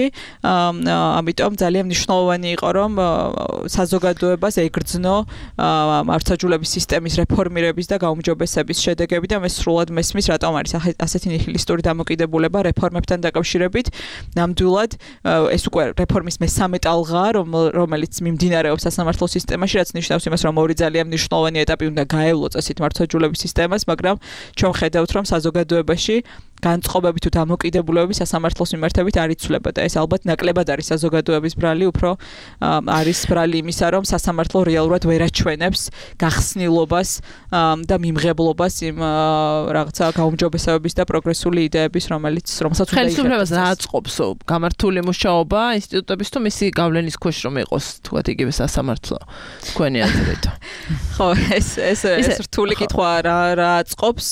ამიტომ ძალიან მნიშვნელოვანი იყო, რომ საზოგადოებას ეგრძნო მართლმსაჯულების სისტემის რეფორმირების და გაუმჯობესების შედეგები და მე სრულად მესმის, რატომ არის ასეთი ნიჰილისტური დამოკიდებულება რეფორმებთან დაკავშირებით. ნამდვილად ეს უკვე რეფორმის მესამე ტალღაა, რომელიც მიმდინარეობს სასამართლო სისტემაში, რაც ნიშნავს იმას, რომ ორი ძალიან მნიშვნელოვანი ეტაპი უნდა გაევლო წესით მართლმსაჯულების სისტემას, მაგრამ ჩვენ ხედავთ, რომ საზოგადოებაში განწყობები თუ დამოკიდებულებები სასამართლოს მიმართებით არ იცვლება და ეს ალბათ ნაკლებად არის საზოგადოების ბრალი, უფრო არის ბრალი იმისა, რომ სასამართლო რეალურად ვერ აჩვენებს გახსნილობას და მიმღებლობას იმ რაღაცა გაუმჯობესებების და პროგრესული იდეების, რომელიც რომელსაც უნდა იხატოს. ხელისუფლებას რა აწყობს გამართული მუშაობა ინსტიტუტების თუ მისი გავლენის ქვეშ რომ იყოს, თქვათ იგივე სასამართლო თქვენი აზრით. ხო, ეს ეს ეს რთული კითხვა რა რა აწყობს.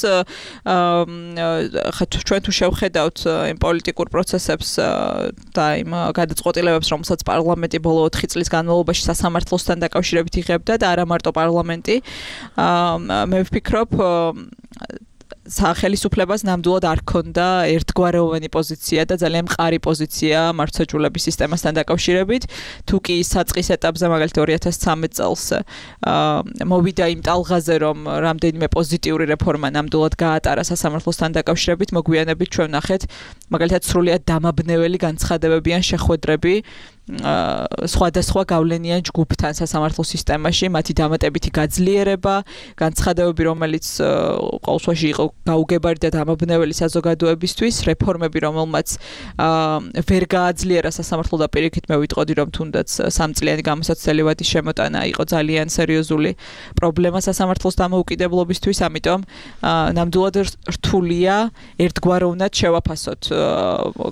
ჩვენ თუ შევხედავთ იმ პოლიტიკურ პროცესებს და იმ გადაწყვეტილებებს, რომელსაც პარლამენტი ბოლო ოთხი წლის განმავლობაში სასამართლოსთან დაკავშირებით იღებდა და არა მარტო პარლამენტი, მე ვფიქრობ სახელისუფლებას ნამდვილად არ ქონდა ერთგვაროვანი პოზიცია და ძალიან მყარი პოზიცია მართლმსაჯულების სისტემასთან დაკავშირებით. თუ კი საწყის ეტაპზე, მაგალითად ორი ათას ცხრამეტ წელს მოვიდა იმ ტალღაზე, რომ რამდენიმე პოზიტიური რეფორმა ნამდვილად გაატარა სასამართლოსთან დაკავშირებით, მოგვიანებით ჩვენ ვნახეთ, მაგალითად სრულიად დამაბნეველი განცხადებები ან შეხვედრები სხვადასხვა გავლენიან ჯგუფთან სასამართლო სისტემაში, მათი დამატებითი გაძლიერება, განცხადებები, რომელიც ყოველ შემთხვევაში იყო გაუგებარი და დამაბნეველი საზოგადოებისთვის, რეფორმები, რომელმაც ვერ გააძლიერა სასამართლო და პირიქით მე ვიტყოდი, რომ თუნდაც სამწლიანი გამოსაცდელი ვადის შემოტანა იყო ძალიან სერიოზული პრობლემა სასამართლოს დამოუკიდებლობისთვის, ამიტომ ნამდვილად რთულია ერთგვაროვნად შევაფასოთ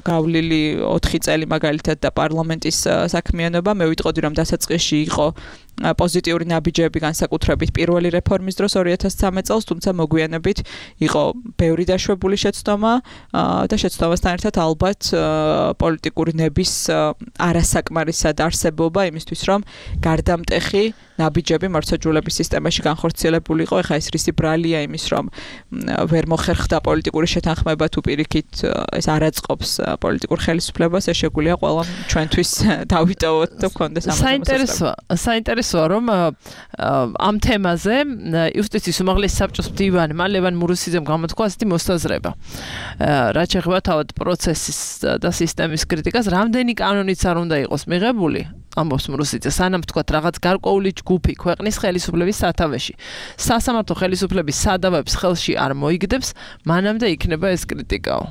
გავლილი ოთხი წელი მაგალითად და პარლამენტის საქმიანობა. მე ვიტყოდი, რომ დასაწყისში იყო პოზიტიური ნაბიჯები განსაკუთრებით პირველი რეფორმის დროს ორი ათას ცხრამეტ წელს, თუმცა მოგვიანებით იყო ბევრი დაშვებული შეცდომა და შეცდომასთან ერთად ალბათ პოლიტიკური ნების არასაკმარისად არსებობა იმისთვის, რომ გარდამტეხი ნაბიჯები მართლმსაჯულების სისტემაში განხორციელებულიყო. ეხლა ეს რისი ბრალია იმის, რომ ვერ მოხერხდა პოლიტიკური შეთანხმება თუ პირიქით ეს არ აწყობს პოლიტიკურ ხელისუფლებას, ეს შეგვიძლია ყველა ჩვენთვის დავიტოვოთ და გქონდეს ამაზე. საინტერესოა, საინტერესოა, რომ ამ თემაზე იუსტიციის უმაღლესი საბჭოს მდივანი ლევან მურუსიძემ გამოთქვა ასეთი მოსაზრება. რაც შეეხება თავად პროცესის და სისტემის კრიტიკას, რამდენი კანონიც არ უნდა იყოს მიღებული, ამბობს მურუსიძე, სანამ თქვათ რაღაც გარკვეული ჯგუფი ქვეყნის ხელისუფლების სათავეში სასამართლო ხელისუფლების სადავების ხელში არ მოიგდებს, მანამდე იქნება ეს კრიტიკაო.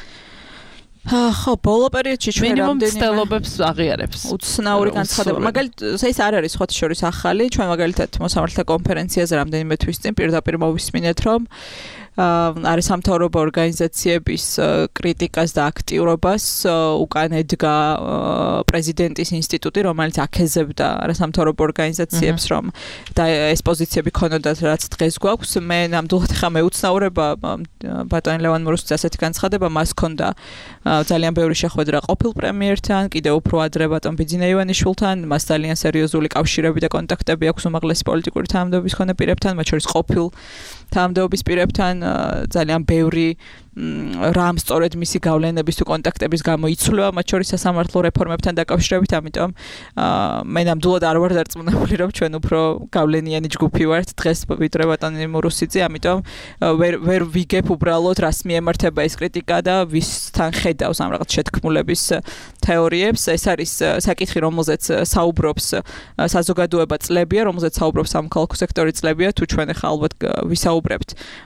ხო, ბოლო პერიოდში ჩვენ რამდენიმე ცდილობებს აღიარებს. უცნაური განცხადება. მაგალითად, ეს არ არის ხოთი შორის ახალი, ჩვენ მაგალითად მოსამართლეთა კონფერენციაზე რამდენიმე თვის წინ პირდაპირ მოვისმინეთ, რომ არის სამთავრობო ორგანიზაციების კრიტიკას და აქტიურობას უკან ედგა პრეზიდენტის ინსტიტუტი, რომელიც აქეზებდა არასამთავრობო ორგანიზაციებს, რომ და ეს პოზიციები ქონოდათ, რაც დღეს გვაქვს. მე ნამდვილად ხა მეუცნაურება ბატონ ლევან მურუსიძეს ასეთი განცხადება, მას ჰქონდა ძალიან ბევრი შეხვედრა ყოფილ პრემიერთან, კიდევ უფრო ადრე ბატონ ბიძინა ივანიშვილთან, მას ძალიან სერიოზული კავშირები და კონტაქტები აქვს უმაღლესი პოლიტიკური თანამდებობის მქონე პირებთან, მათ შორის ყოფილ თანამდებობის პირებთან, ძალიან ბევრი რამ სწორედ მისი გავლენების თუ კონტაქტების გამო იცვლება, მათ შორის სასამართლო რეფორმებთან დაკავშირებით, ამიტომ მე ნამდვილად არ ვარ დარწმუნებული, რომ ჩვენ უფრო გავლენიანი ჯგუფი ვართ დღეს ვიდრე ბატონი მურუსიძე, ამიტომ ვერ ვერ ვიგებ უბრალოდ რას მიემართება ეს კრიტიკა და ვისთან ხედავს ამ რაღაც შეთქმულების თეორიებს. ეს არის საკითხი, რომელზეც საუბრობს საზოგადოება წლებია, რომელზეც საუბრობს სამოქალაქო სექტორი წლებია, თუ ჩვენ ახლა ალბათ ვისაუბრებთ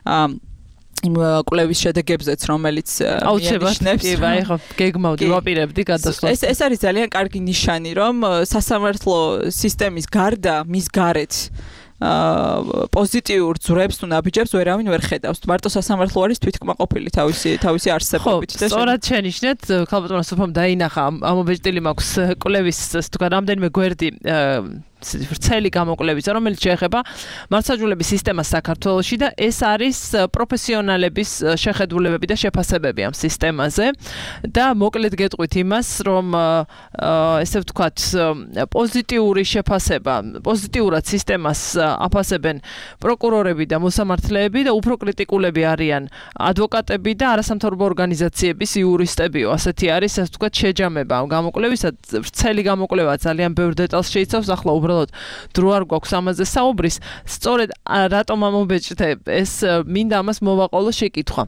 იმ კვლევის შედეგებზეც, რომელიც აუცილებლად კი, აი ხო, გეგმავდი, ვაპირებდი გადასვლას. ეს ეს არის ძალიან კარგი ნიშანი, რომ სასამართლო სისტემის გარდა, მის გარეთ პოზიტიურ ძვრებს თუ ნაბიჯებს ვერავინ ვერ ხედავს. მარტო სასამართლო არის თვითკმაყოფილი თავისი თავისი არსებობით და სწორად შენიშნეთ, ქალბატონო სოფამ დაინახა ამობეჭდილი მაქვს კვლევის თქვა რამდენიმე გვერდი ვრცელი გამოკვლევისა, რომელიც შეეხება მართლმსაჯულების სისტემას საქართველოში და ეს არის პროფესიონალების შეხედულებები და შეფასებები ამ სისტემაზე და მოკლედ გეტყვით იმას, რომ ესე ვთქვათ, პოზიტიური შეფასება, პოზიტიურად სისტემას აფასებენ პროკურორები და მოსამართლეები და უფრო კრიტიკულები არიან ადვოკატები და არასამთავრობო ორგანიზაციების იურისტებიო. ასეთი არის, ასე ვთქვათ, შეჯამება ამ გამოკვლევისა. ვრცელი გამოკვლევა ძალიან ბევრ დეტალს შეიცავს, ახლა უბრალოდ დრო არ გვაქვს ამაზე საუბრის. სწორედ რატომ ამობეჭდე, ეს მინდა ამას მოვაყოლო შეკითხვა.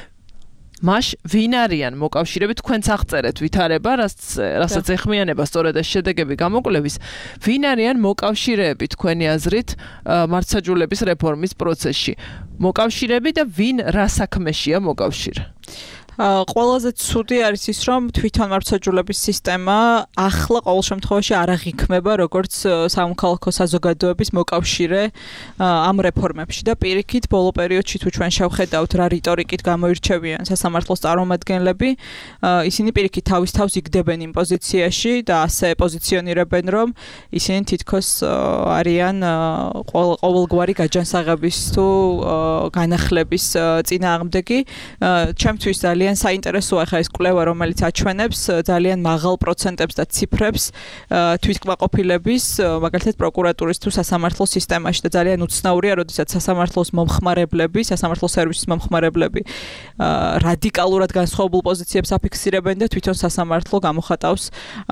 მაშ ვინ არიან მოკავშირეები, თქვენც აღწერეთ ვითარება, რასაც ეხმიანება სწორედ ეს შედეგები გამოკვლევის, ვინ არიან მოკავშირეები თქვენი აზრით მართლმსაჯულების რეფორმის პროცესში? მოკავშირეები და ვინ რა საქმეშია მოკავშირე? ყველაზე ცუდი არის ის, რომ თვითონ მართლმსაჯულების სისტემა ახლა ყოველ შემთხვევაში არ აღიქმება როგორც სამოქალაქო საზოგადოების მოკავშირე ამ რეფორმებში და პირიქით ბოლო პერიოდში თუ ჩვენ შევხედავთ რა რიტორიკით გამოირჩევიან სასამართლოს წარმომადგენლები, ისინი პირიქით თავის თავს იგდებენ იმ პოზიციაში და ასე პოზიციონირებენ, რომ ისინი თითქოს არიან ყოველგვარი გაჯანსაღების თუ განახლების წინააღმდეგი. ჩემთვის ძალიან ძალიან საინტერესოა ხა ეს კვლევა, რომელიც აჩვენებს ძალიან მაღალ პროცენტებს და ციფრებს თვითკმაყოფილების, მაგალითად პროკურატურის თუ სასამართლო სისტემაში და ძალიან უცნაურია, როდესაც სასამართლოს მომხმარებლები, სასამართლო სერვისის მომხმარებლები რადიკალურად განსხვავებულ პოზიციებს აფიქსირებენ და თვითონ სასამართლო გამოხატავს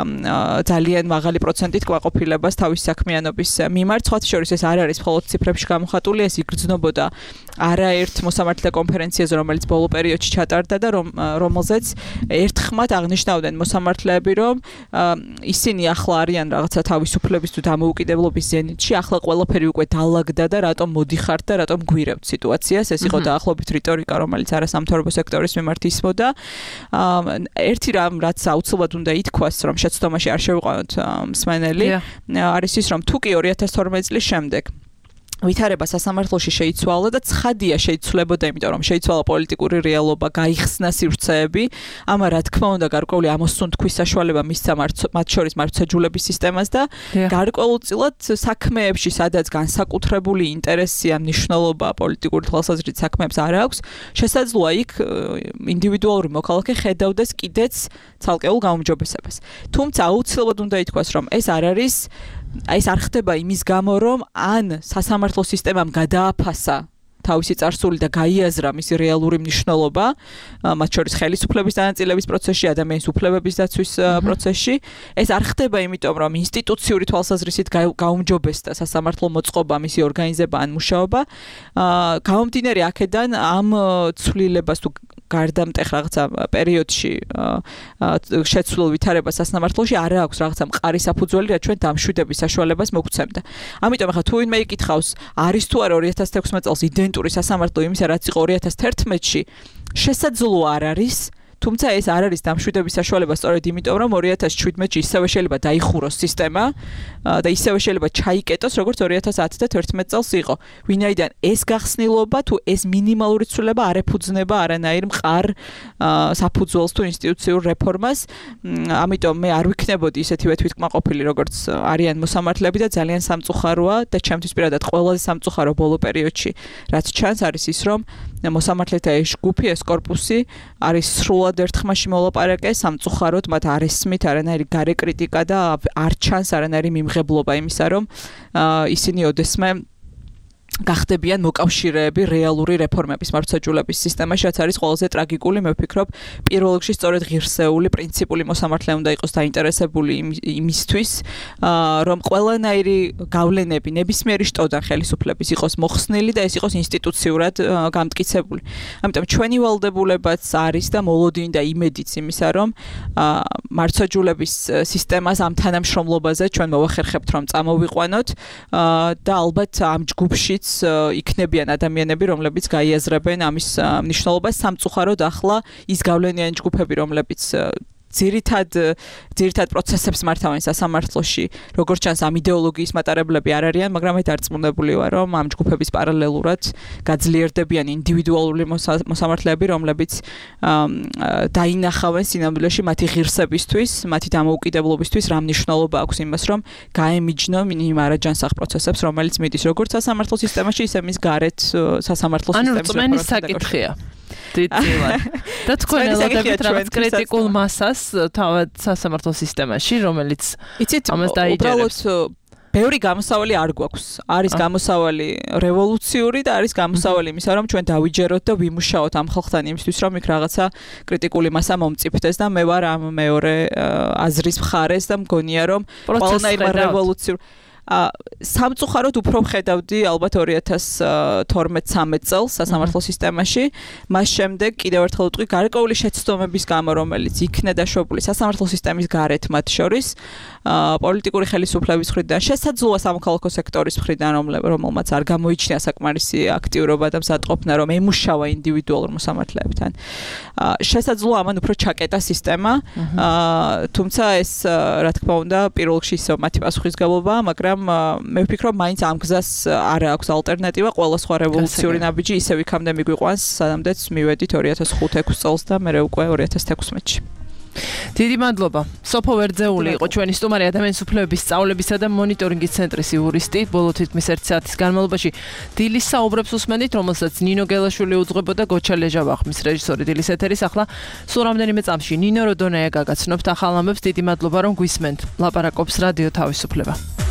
ძალიან მაღალი პროცენტით კმაყოფილებას თავის საქმიანობის მიმართ. სხვათა შორის ეს არ არის მხოლოდ ციფრებში გამოხატული, ეს იგრძნობოდა არაერთ მოსამართლე კონფერენციაზე, რომელიც ბოლო პერიოდში ჩატარდა და რომელზეც ერთხმად აღნიშნავდნენ მოსამართლეები, რომ ისინი ახლა არიან რაღაცა თავისუფლების თუ დამოუკიდებლობის ზენიტში, ახლა ყველაფერი უკვე დაალაგდა და რატომ მოდიხართ და რატომ გვირევთ სიტუაციას. ეს იყო დაახლოებით რიტორიკა, რომელიც არასამთავრობო სექტორის მიმართ ისმოდა. ერთი რამ, რაც აუცილებლად უნდა ითქვას, რომ შეცდომაში არ შევიყვანოთ მსმენელი, არის ის, რომ თუ კი ორი ათას თორმეტ წლის შემდეგ ვითარება სასამართლოში შეიცვალა და ცხადია შეიცვლებოდა, იმიტომ რომ შეიცვალა პოლიტიკური რეალობა, გაიხსნა სივრცეები, ამა რა თქმა უნდა გარკვეული ამოსუნთქვის საშუალება მისცა მათ შორის მართლმსაჯულების სისტემას და გარკვეულწილად საქმეებში, სადაც განსაკუთრებული ინტერესი ან მნიშვნელობა პოლიტიკური თვალსაზრისით საქმეებს არ აქვს, შესაძლოა იქ ინდივიდუალური მოქალაქე ხედავდეს კიდეც ცალკეულ გაუმჯობესებას. თუმცა აუცილებლად უნდა ითქვას, რომ ეს არ არის ეს არ ხდება იმის გამო, რომ ან სასამართლო სისტემამ გადააფასა თავისი წარსული და გაიაზრა მისი რეალური მნიშვნელობა, მათ შორის ხელისუფლების დანაწილების პროცესში, ადამიანის უფლებების დაცვის პროცესში. ეს არ ხდება იმიტომ, რომ ინსტიტუციური თვალსაზრისით გაუმჯობესდა სასამართლო მოწყობა, მისი ორგანიზება ან მუშაობა. გამომდინარე აქედან ამ ცვლილებას თუ გარდამტეხ რაღაცა პერიოდში შეცვლილ ვითარებას სასამართლოში არ აქვს რაღაცა მყარი საფუძველი, რაც ჩვენ დამშვიდების საშუალებას მოგცემდა. ამიტომ ახლა თუ ვინმე იკითხავს, არის თუ არა ორი ათას თექვსმეტ წელს იდენტური სასამართლო იმისა, რაც იყო ორი ათას თერთმეტში, შესაძლოა არ არის, თუმცა ეს არ არის დამშვიდების საშუალება სწორედ იმიტომ, რომ ორი ათას შვიდმეტში ისევე შეიძლება დაიხუროს სისტემა და ისევე შეიძლება ჩაიკეტოს, როგორც ორი ათას ათი და თერთმეტ წელს იყო. ვინაიდან ეს გახსნილობა თუ ეს მინიმალური ცვლილება არ ეფუძნება არანაირ მყარ საფუძველს თუ ინსტიტუციურ რეფორმას. ამიტომ მე არ ვიქნებოდი ისეთივე თვითკმაყოფილი, როგორც არიან მოსამართლეები და ძალიან სამწუხაროა და ჩემთვის პირადად ყველაზე სამწუხარო ბოლო პერიოდში, რაც ჩანს არის ის, რომ მოსამართლეთა ეს ჯგუფი, ეს კორპუსი არის სრულად ერთხმაში მოლაპარაკე, სამწუხაროდ მათ არ ესმით არანაირი გარე კრიტიკა და არ ჩანს არანაირი მიმღებლობა იმისა, რომ ისინი ოდესმე გახდებიან მოკავშირეები რეალური რეფორმების მართლმსაჯულების სისტემაში, რაც არის ყველაზე ტრაგიკული. მე ვფიქრობ, პირველ რიგში სწორედ ღირსეული პრინციპული მოსამართლე უნდა იყოს დაინტერესებული იმისთვის, რომ ყველანაირი გავლენები ნებისმიერი შტოდან ხელისუფლების იყოს მოხსნილი და ეს იყოს ინსტიტუციურად გამტკიცებული. ამიტომ ჩვენი ვალდებულებაც არის და მოლოდინი და იმედიც იმისა, რომ მართლმსაჯულების სისტემას ამ თანამშრომლობაზე ჩვენ მოვახერხებთ, რომ წამოვიყვანოთ და ალბათ ამ ჯგუფში იქნებიან ადამიანები, რომლებიც გაიაზრებენ ამის მნიშვნელობას. სამწუხაროდ ახლა ის გავლენიანი ჯგუფები, რომლებიც ძირითად ძირითად პროცესებს მართავენ სასამართლოში, როგორც ჩანს ამ იდეოლოგიის მატარებლები არ არიან, მაგრამ მე დარწმუნებული ვარ, რომ ამ ჯგუფების პარალელურად გაძლიერდებიან ინდივიდუალური მოსამართლეები, რომლებიც დაინახავენ სინამდვილეში მათი ღირსებისთვის, მათი დამოუკიდებლობისთვის რა მნიშვნელობა აქვს იმას, რომ გაემიჯნონ იმ არაჯანსაღ პროცესებს, რომელიც მიდის როგორც სასამართლო სისტემაში, ისე მის გარეთ სასამართლო სისტემის ანუ წმენის საკითხია. დიდწილად. და თქვენ ელოდებთ რაღაც კრიტიკულ მასას თავად სასამართლო სისტემაში, რომელიც ამას დაიჯერებს. ბევრი გამოსავალი არ გვაქვს. არის გამოსავალი რევოლუციური და არის გამოსავალი იმისა, რომ ჩვენ დავიჯეროთ და ვიმუშაოთ ამ ხალხთან იმისთვის, რომ იქ რაღაცა კრიტიკული მასა მომწიფდეს და მე ვარ ამ მეორე აზრის მხარეს და მგონია, რომ ყველანაირ რევოლუციურ სამწუხაროდ უფრო ვხედავდი ალბათ ორი ათას თორმეტ ცამეტ წელს სასამართლო სისტემაში, მას შემდეგ კიდევ ერთხელ ვიტყვი გარკვეული შეცდომების გამო, რომელიც იქნა დაშვებული სასამართლო სისტემის გარეთ მათ შორის, პოლიტიკური ხელისუფლების მხრიდან, შესაძლოა სამოქალაქო სექტორის მხრიდან, რომელმაც არ გამოიჩინა საკმარისი აქტიურობა და მზადყოფნა, რომ ემუშავა ინდივიდუალურ მოსამართლეებთან. შესაძლოა ამან უფრო ჩაკეტა სისტემა, თუმცა ეს რა თქმა უნდა პირველ რიგში ისევ მათი პასუხისგებლობაა, მაგრამ მე ვფიქრობ, მაინც ამ გზას არ აქვს ალტერნატივა, ყველა სხვა რევოლუციური ნაბიჯი ისევ იქამდე მიგვიყვანს, სანამდეც მივედით ორი ათას ხუთი ექვსი წელს და მე უკვე ორი ათას თექვსმეტში. დიდი მადლობა. სოფო ვერძეული იყო ჩვენი სტუმარი, ადამიანის უფლებების სწავლებისა და მონიტორინგის ცენტრის იურისტი. ბოლო თითქმის ერთი საათის განმავლობაში დილის საუბრებს უსმენით, რომელსაც ნინო გელაშვილი უძღვებოდა, გოჩა ლეჟა ვახმის რეჟისორი დილის ეთერის. ახლა სულ რამდენიმე წამში ნინო როდონაია გაგაცნობთ ახალ ამბებს. დიდი მადლობა, რომ გვისმენთ. ლაპარაკობს რადიო თავისუფლება.